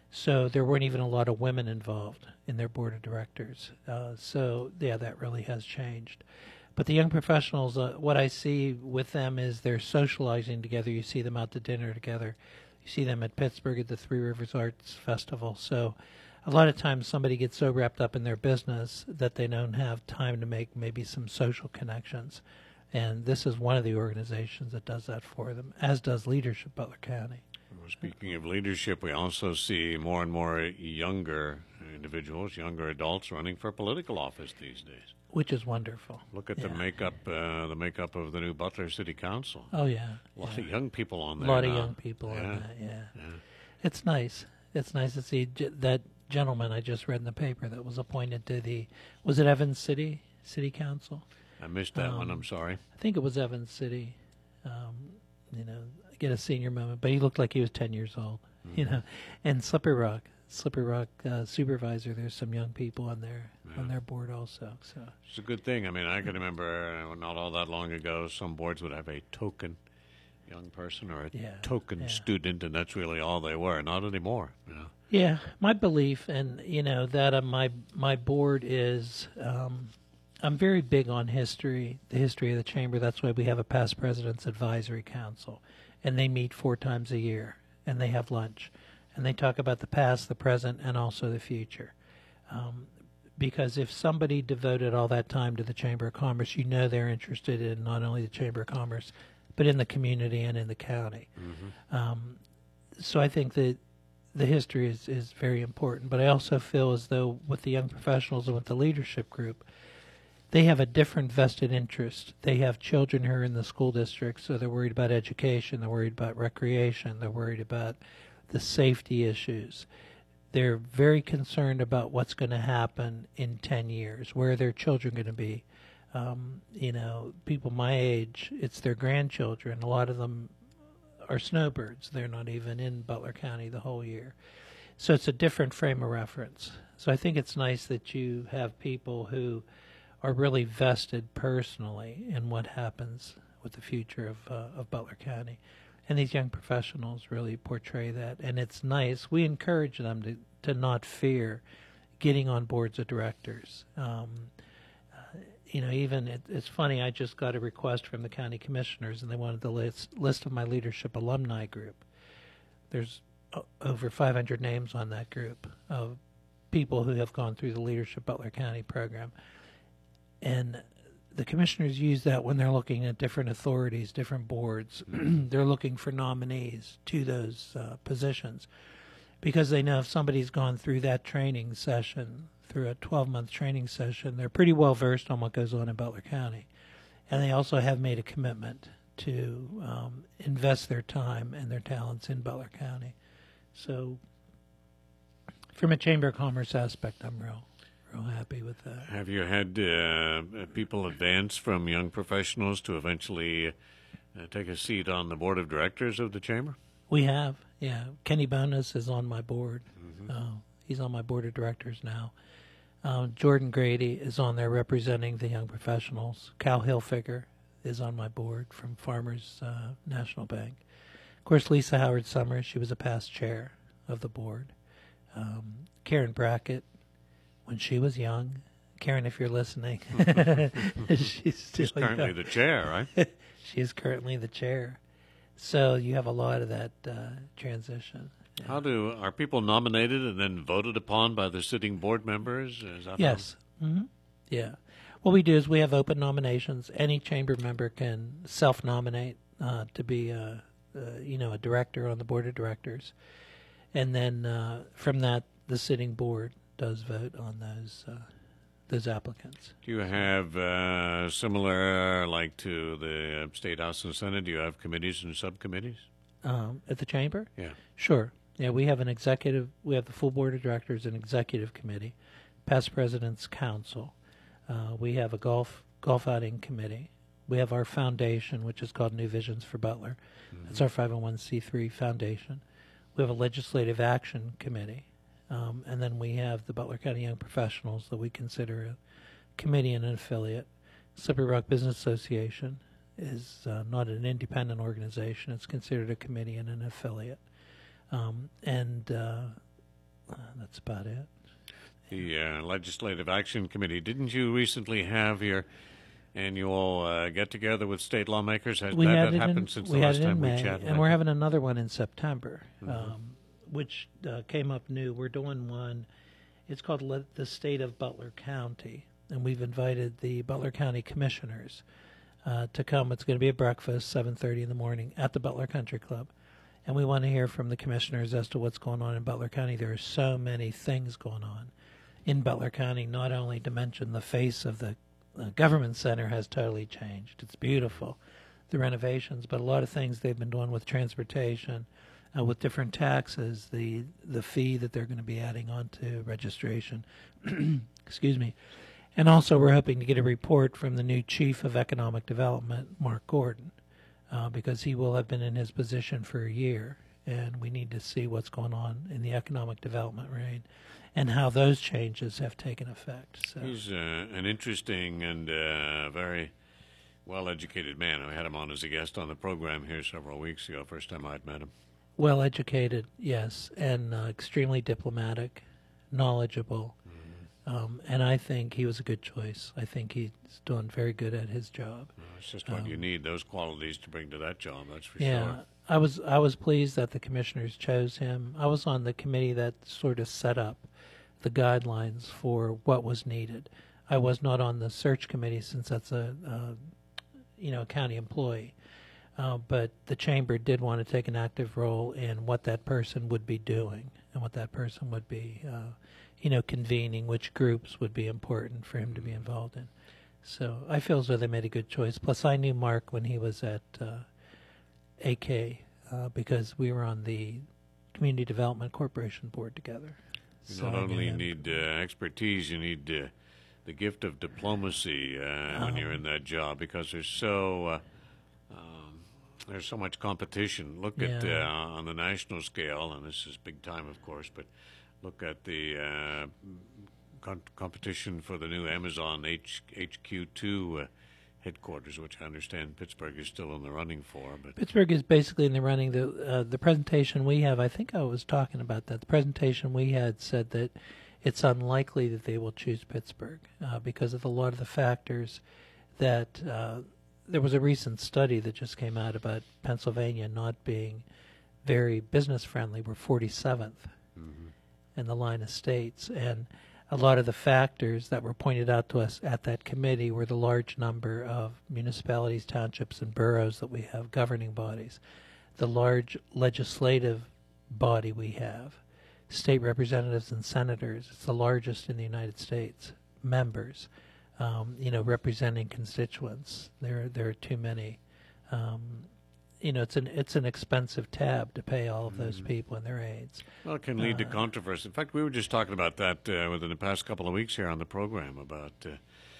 so there weren't even a lot of women involved in their board of directors. Uh, so yeah, that really has changed. But the Young Professionals, uh, what I see with them is they're socializing together. You see them out to dinner together. You see them at Pittsburgh at the Three Rivers Arts Festival. So a lot of times somebody gets so wrapped up in their business that they don't have time to make maybe some social connections. And this is one of the organizations that does that for them, as does Leadership Butler County. Well, speaking of leadership, we also see more and more younger individuals, younger adults running for political office these days. Which is wonderful. Look at Yeah. the makeup, uh, the makeup of the new Butler City Council. Oh, yeah. A lot yeah. of young people on A there. lot of now. young people yeah. on that, yeah. yeah. It's nice. It's nice to see j- that gentleman I just read in the paper that was appointed to the, was it Evans City City Council? I missed that one. Um, I'm sorry. I think it was Evans City. Um, you know, get a senior moment, but he looked like he was ten years old. You Mhm. know, and Slippery Rock, Slippery Rock uh, supervisor. There's some young people on their on Yeah. their board also. So It's a good thing. I mean, I can remember uh, not all that long ago, some boards would have a token young person or a Yeah, token yeah. student, and that's really all they were. Not anymore. You know. yeah, my belief, and you know that uh, my my board is. Um, I'm very big on history, the history of the chamber. That's why we have a past president's advisory council, and they meet four times a year, and they have lunch, and they talk about the past, the present, and also the future. Um, because if somebody devoted all that time to the Chamber of Commerce, you know they're interested in not only the Chamber of Commerce, but in the community and in the county. Mm-hmm. Um, so I think that the history is, is very important. But I also feel as though with the young professionals and with the leadership group, they have a different vested interest. They have children who are in the school district, so they're worried about education, they're worried about recreation, they're worried about the safety issues. They're very concerned about what's going to happen in ten years. Where are their children going to be? Um, you know, people my age, it's their grandchildren. A lot of them are snowbirds. They're not even in Butler County the whole year. So it's a different frame of reference. So I think it's nice that you have people who are really vested personally in what happens with the future of uh, of Butler County. And these young professionals really portray that. And it's nice. We encourage them to, to not fear getting on boards of directors. Um, uh, you know, even it, it's funny, I just got a request from the county commissioners, and they wanted the list, list of my leadership alumni group. There's o- over five hundred names on that group of people who have gone through the Leadership Butler County program. And the commissioners use that when they're looking at different authorities, different boards. They're looking for nominees to those uh, positions because they know if somebody's gone through that training session, through a twelve-month training session, they're pretty well versed on what goes on in Butler County. And they also have made a commitment to um, invest their time and their talents in Butler County. So from a Chamber of Commerce aspect, I'm real real happy with that. Have you had uh, people advance from young professionals to eventually uh, take a seat on the board of directors of the chamber? We have, yeah. Kenny Bonus is on my board. Mm-hmm. Uh, he's on my board of directors now. Um, Jordan Grady is on there representing the young professionals. Cal Hilfiger is on my board from Farmers uh, National Bank. Of course, Lisa Howard Summers, she was a past chair of the board. Um, Karen Brackett, when she was young. Karen, if you're listening, she's still She's currently young. the chair, right? She is currently the chair. So you have a lot of that uh, transition. Yeah. How do are people nominated and then voted upon by the sitting board members? Is that Yes. Mm-hmm. Yeah. What we do is we have open nominations. Any chamber member can self-nominate uh, to be, a, uh, you know, a director on the board of directors, and then uh, from that, the sitting board does vote on those uh, those applicants. Do you have uh, similar, like to the State House and Senate, do you have committees and subcommittees? Um, at the chamber? Yeah. Sure. Yeah, we have an executive, we have the full board of directors and executive committee, past president's council. Uh, we have a golf golf outing committee. We have our foundation, which is called New Visions for Butler. Mm-hmm. That's our five oh one c three foundation. We have a legislative action committee. Um, and then we have the Butler County Young Professionals that we consider a committee and an affiliate. Slippery Rock Business Association is uh, not an independent organization. It's considered a committee and an affiliate. Um, and uh, uh, that's about it. The uh, Legislative Action Committee, didn't you recently have your annual uh, get-together with state lawmakers? Has we that, had that it happened in, since we the had last it in time May, we chatted? and we're having another one in September. Mm-hmm. Um, which uh, came up new. We're doing one. It's called Le- the State of Butler County, and we've invited the Butler County Commissioners uh, to come. It's going to be a breakfast, seven thirty in the morning, at the Butler Country Club, and we want to hear from the commissioners as to what's going on in Butler County. There are so many things going on in Butler County, not only to mention the face of the uh, government center has totally changed. It's beautiful, the renovations, but a lot of things they've been doing with transportation, Uh, with different taxes, the the fee that they're going to be adding on to registration. Excuse me. And also we're hoping to get a report from the new Chief of Economic Development, Mark Gordon, uh, because he will have been in his position for a year, and we need to see what's going on in the economic development reign and how those changes have taken effect. So He's uh, an interesting and uh, very well-educated man. I had him on as a guest on the program here several weeks ago, first time I'd met him. Well educated, yes, and uh, extremely diplomatic, knowledgeable, mm-hmm. um, and I think he was a good choice. I think he's doing very good at his job. Well, it's just what um, you need, those qualities to bring to that job, that's for yeah, sure. I was I was pleased that the commissioners chose him. I was on the committee that sort of set up the guidelines for what was needed. I was not on the search committee since that's a, uh, you know, a county employee. Uh, but the chamber did want to take an active role in what that person would be doing and what that person would be, uh, you know, convening, which groups would be important for him to be involved in. So I feel as though they made a good choice. Plus, I knew Mark when he was at uh, A K uh, because we were on the Community Development Corporation board together. You So not I knew only him. need uh, expertise, you need uh, the gift of diplomacy uh, when Um, you're in that job, because there's so uh, um, there's so much competition. Look at Yeah. uh, on the national scale, and this is big time, of course, but look at the uh, con- competition for the new Amazon H- HQ2 uh, headquarters, which I understand Pittsburgh is still in the running for. But Pittsburgh is basically in the running. The uh, the presentation we have, I think I was talking about that. The presentation we had said that it's unlikely that they will choose Pittsburgh uh, because of a lot of the factors that uh, there was a recent study that just came out about Pennsylvania not being very business friendly. We're forty-seventh mm-hmm. in the line of states, and a lot of the factors that were pointed out to us at that committee were the large number of municipalities, townships, and boroughs that we have, governing bodies, the large legislative body we have, state representatives and senators. It's the largest in the United States. Members, um, you know, representing constituents. There, there are too many. Um, you know, it's an it's an expensive tab to pay all of those Mm-hmm. people and their aides. Well, it can lead to Uh, controversy. In fact, we were just talking about that uh, within the past couple of weeks here on the program about uh,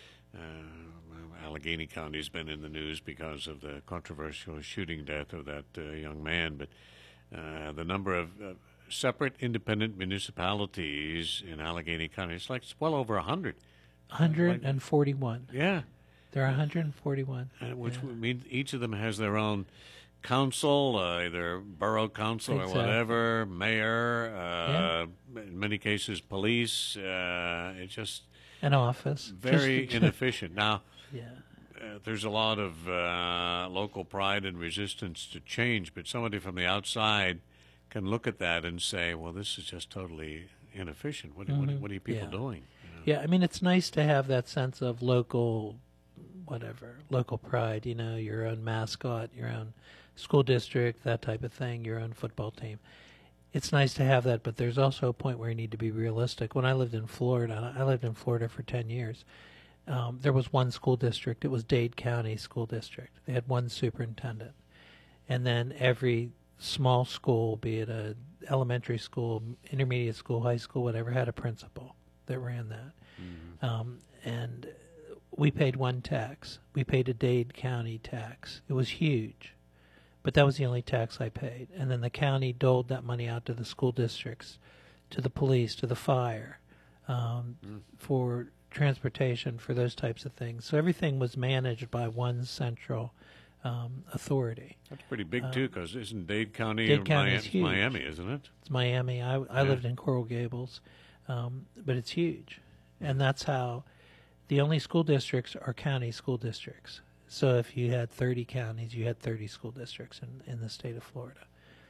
uh, Allegheny County's been in the news because of the controversial shooting death of that uh, young man. But uh, the number of uh, separate independent municipalities in Allegheny County, it's like it's well over a hundred. one hundred forty-one. Yeah. There are one hundred forty-one. Uh, which yeah. would mean each of them has their own council, uh, either borough council Exactly. or whatever, mayor, uh, in many cases police. Uh, it's just An office. very Just- inefficient. Now, Yeah. uh, there's a lot of uh, local pride and resistance to change, but somebody from the outside can look at that and say, well, this is just totally inefficient. What, what, Mhm. what are you people Yeah. doing? Yeah, I mean, it's nice to have that sense of local, whatever, local pride, you know, your own mascot, your own school district, that type of thing, your own football team. It's nice to have that, but there's also a point where you need to be realistic. When I lived in Florida, I lived in Florida for ten years, um, there was one school district. It was Dade County School District. They had one superintendent. And then every small school, be it a elementary school, intermediate school, high school, whatever, had a principal that ran that. Mm-hmm. Um, and we paid one tax. We paid a Dade County tax. It was huge, but that was the only tax I paid. And then the county doled that money out to the school districts, to the police, to the fire, um, Mm. for transportation, for those types of things. So everything was managed by one central um, authority. That's pretty big, Uh, too, because isn't Dade County, Dade or County Miami, is huge. Miami, isn't it? It's Miami. I, I Yeah. lived in Coral Gables, um, but it's huge. And that's how the only school districts are county school districts. So if you had thirty counties, you had thirty school districts in, in the state of Florida.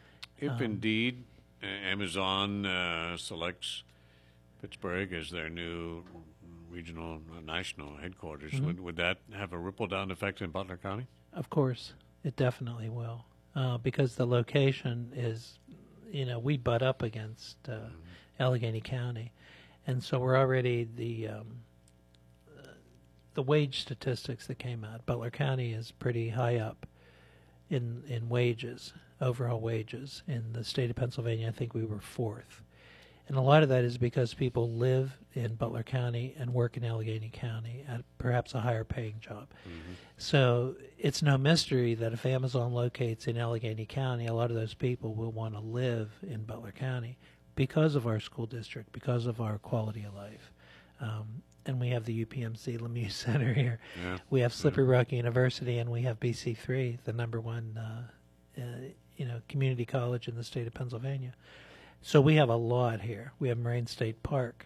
If Um, indeed uh, Amazon uh, selects Pittsburgh as their new regional, uh, national headquarters, Mhm. would, would that have a ripple-down effect in Butler County? Of course, it definitely will, uh, because the location is, you know, we butt up against uh, Allegheny County, and so we're already the um, uh, the wage statistics that came out. Butler County is pretty high up in in wages, overall wages in the state of Pennsylvania. I think we were fourth. And a lot of that is because people live in Butler County and work in Allegheny County at perhaps a higher paying job. Mm-hmm. So it's no mystery that if Amazon locates in Allegheny County, a lot of those people will want to live in Butler County because of our school district, because of our quality of life. Um, and we have the U P M C Lemieux Center here. Yeah. We have Slippery Rock University, and we have B C three, the number one uh, uh, you know, community college in the state of Pennsylvania. So we have a lot here. We have Moraine State Park.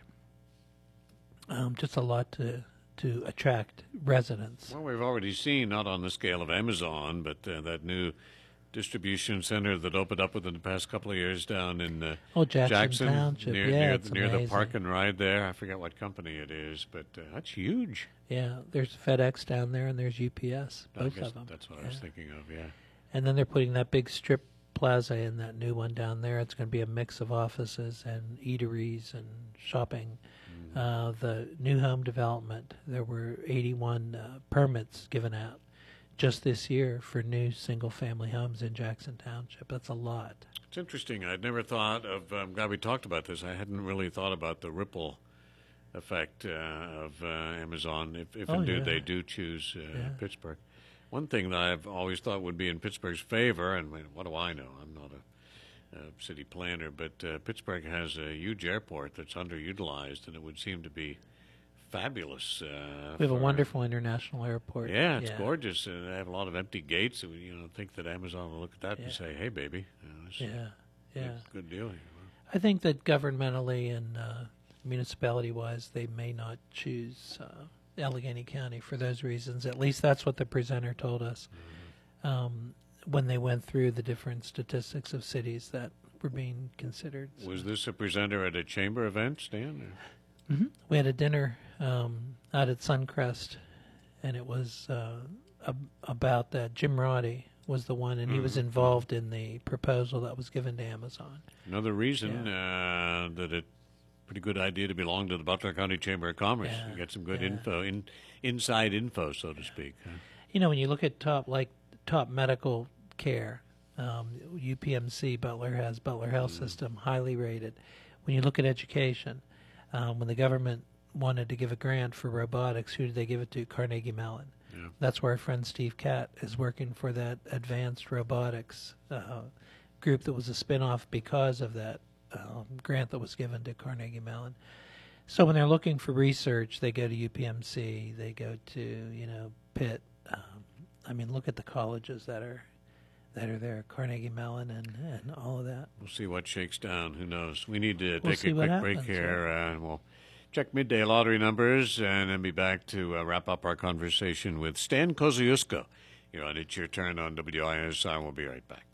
Um, just a lot to to attract residents. Well, we've already seen, not on the scale of Amazon, but uh, that new distribution center that opened up within the past couple of years down in uh, Oh, Jackson Township. near, Yeah, near, it's near the amazing. park and ride there. I forget what company it is, but uh, that's huge. Yeah, there's FedEx down there, and there's U P S, I both guess of them. That's what I was Yeah. thinking of, yeah. And then they're putting that big strip plaza in that new one down there. It's going to be a mix of offices and eateries and shopping. Mm-hmm. Uh, the new home development, there were eighty-one uh, permits given out just this year for new single-family homes in Jackson Township. That's a lot. It's interesting. I'd never thought of, I'm glad we talked about this. I hadn't really thought about the ripple effect uh, of uh, Amazon if, if Oh, indeed yeah. they do choose uh, Yeah. Pittsburgh. One thing that I've always thought would be in Pittsburgh's favor, and what do I know? I'm not uh, city planner, but uh, Pittsburgh has a huge airport that's underutilized, and it would seem to be fabulous. Uh, We have a for- wonderful international airport. Yeah, it's gorgeous. And they have a lot of empty gates. So, you know, think that Amazon will look at that and Yeah. say, "Hey, baby, you know, this is Yeah, a yeah. good, good deal." I think that governmentally and uh, municipality-wise, they may not choose uh, Allegheny County for those reasons. At least that's what the presenter told us um, when they went through the different statistics of cities that were being considered. Was this a presenter at a chamber event, Stan? or- hmm We had a dinner um, out at Suncrest, and it was uh, ab- about that. Jim Roddy was the one, and he was Mhm. involved in the proposal that was given to Amazon. Another reason uh, that it pretty good idea to belong to the Butler County Chamber of Commerce. Yeah, You get some good yeah. info, in, inside info, so to speak. huh? You know, when you look at top like top medical care, um, U P M C Butler has Butler Health System highly rated. When you look at education, um, when the government wanted to give a grant for robotics, who did they give it to? Carnegie Mellon. Yeah. That's where our friend Steve Catt is working for that advanced robotics uh, group that was a spinoff because of that um, grant that was given to Carnegie Mellon. So when they're looking for research, they go to U P M C, they go to, you know, Pitt. Um, I mean, look at the colleges that are that are there, Carnegie Mellon and, and all of that. We'll see what shakes down. Who knows? We need to We'll take see a what quick break happens, here, uh, and we'll check midday lottery numbers and then be back to uh, wrap up our conversation with Stan Kosciuszko. You're on It's Your Turn on W I S I. We'll be right back.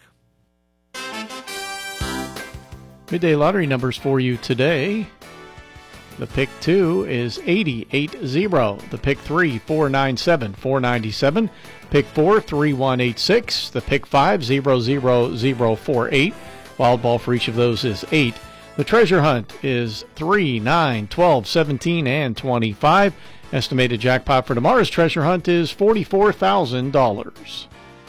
Midday lottery numbers for you today. The pick two is eighty eight zero. The pick three, four ninety-seven, four ninety-seven. Pick four, three one eight six. The pick five, zero zero zero four eight. Wild ball for each of those is eight. The treasure hunt is three, nine, twelve, seventeen, and twenty-five. Estimated jackpot for tomorrow's treasure hunt is forty-four thousand dollars.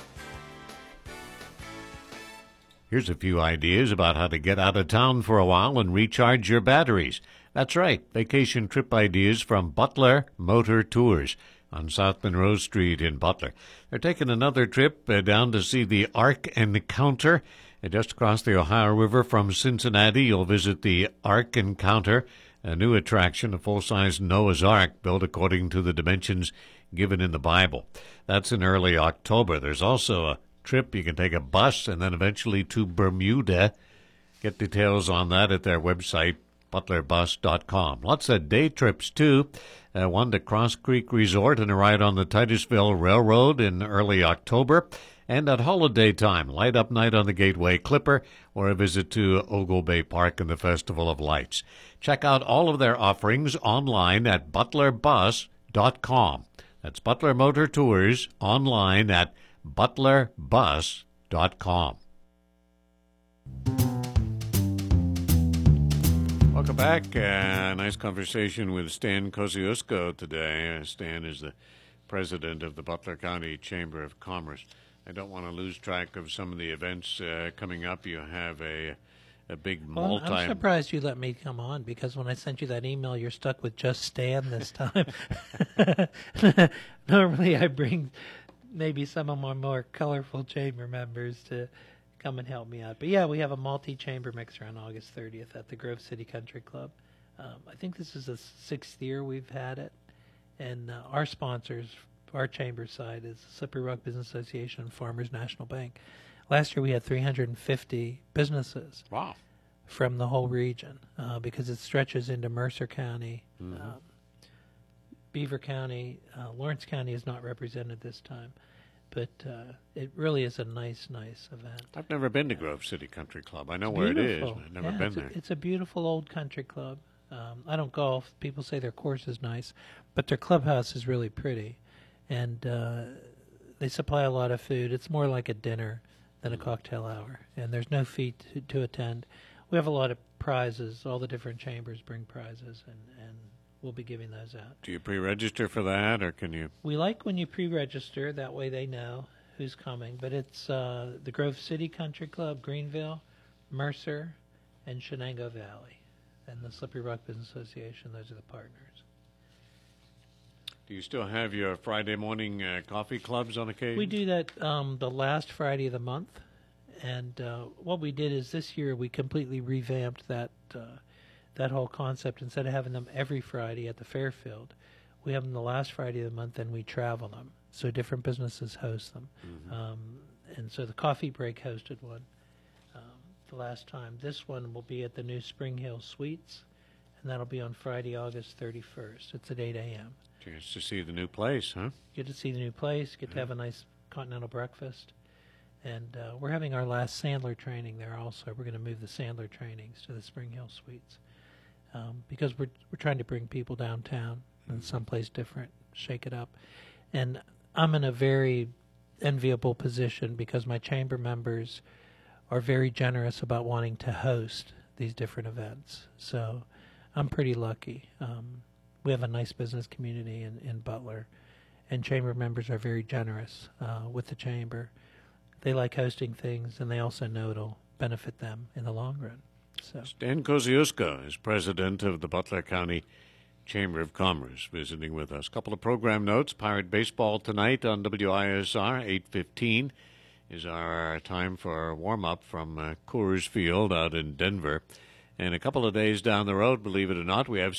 Here's a few ideas about how to get out of town for a while and recharge your batteries. That's right, vacation trip ideas from Butler Motor Tours on South Monroe Street in Butler. They're taking another trip uh, down to see the Ark Encounter. Uh, just across the Ohio River from Cincinnati, you'll visit the Ark Encounter, a new attraction, a full-size Noah's Ark built according to the dimensions given in the Bible. That's in early October. There's also a trip. You can take a bus and then eventually to Bermuda. Get details on that at their website, butler bus dot com. Lots of day trips, too. Uh, one to Cross Creek Resort and a ride on the Titusville Railroad in early October. And at holiday time, light up night on the Gateway Clipper or a visit to Ogle Bay Park and the Festival of Lights. Check out all of their offerings online at butler bus dot com. That's Butler Motor Tours online at butler bus dot com. Welcome back. Uh, nice conversation with Stan Kosciuszko today. Uh, Stan is the president of the Butler County Chamber of Commerce. I don't want to lose track of some of the events uh, coming up. You have a a big Well, multi. I'm surprised you let me come on because when I sent you that email, you're stuck with just Stan this time. Normally, I bring maybe some of my more colorful chamber members to come and help me out. But yeah, we have a multi-chamber mixer on August thirtieth at the Grove City Country Club. Um, I think this is the sixth year we've had it, and uh, our sponsors, our chamber side, is Slippery Rock Business Association and Farmers National Bank. Last year we had three hundred fifty businesses. Wow. From the whole region, uh, because it stretches into Mercer County, Mhm. um, Beaver County, uh, Lawrence County is not represented this time, but uh, it really is a nice, nice event. I've never been to Grove City Country Club. I know It's where it is. beautiful. But I've never Yeah, been it's a- there. It's a beautiful old country club. Um, I don't golf. People say their course is nice, but their clubhouse is really pretty, and uh, they supply a lot of food. It's more like a dinner than a cocktail hour, and there's no fee to, to attend. We have a lot of prizes. All the different chambers bring prizes, and, and we'll be giving those out. Do you pre-register for that, or can you? We like when you pre-register. That way they know who's coming. But it's uh, the Grove City Country Club, Greenville, Mercer, and Shenango Valley, and the Slippery Rock Business Association. Those are the partners. Do you still have your Friday morning uh, coffee clubs on occasion? We do that um, the last Friday of the month, and uh, what we did is this year we completely revamped that uh, that whole concept. Instead of having them every Friday at the Fairfield, we have them the last Friday of the month, and we travel them. So different businesses host them. Mm-hmm. Um, and so the Coffee Break hosted one um, the last time. This one will be at the new Spring Hill Suites, and that'll be on Friday, August thirty-first. It's at eight a.m. Chance to see the new place, huh? Get to see the new place, get to have a nice continental breakfast. And uh, we're having our last Sandler training there also. We're going to move the Sandler trainings to the Spring Hill Suites um, because we're we're trying to bring people downtown and someplace different, shake it up. And I'm in a very enviable position because my chamber members are very generous about wanting to host these different events. So I'm pretty lucky. Um, we have a nice business community in, in Butler, and chamber members are very generous uh, with the chamber. They like hosting things, and they also know it'll benefit them in the long run. So Stan Kosciuszko is president of the Butler County Chamber of Commerce, visiting with us. A couple of program notes. Pirate baseball tonight on W I S R, eight fifteen is our time for warm-up from uh, Coors Field out in Denver. And a couple of days down the road, believe it or not, we have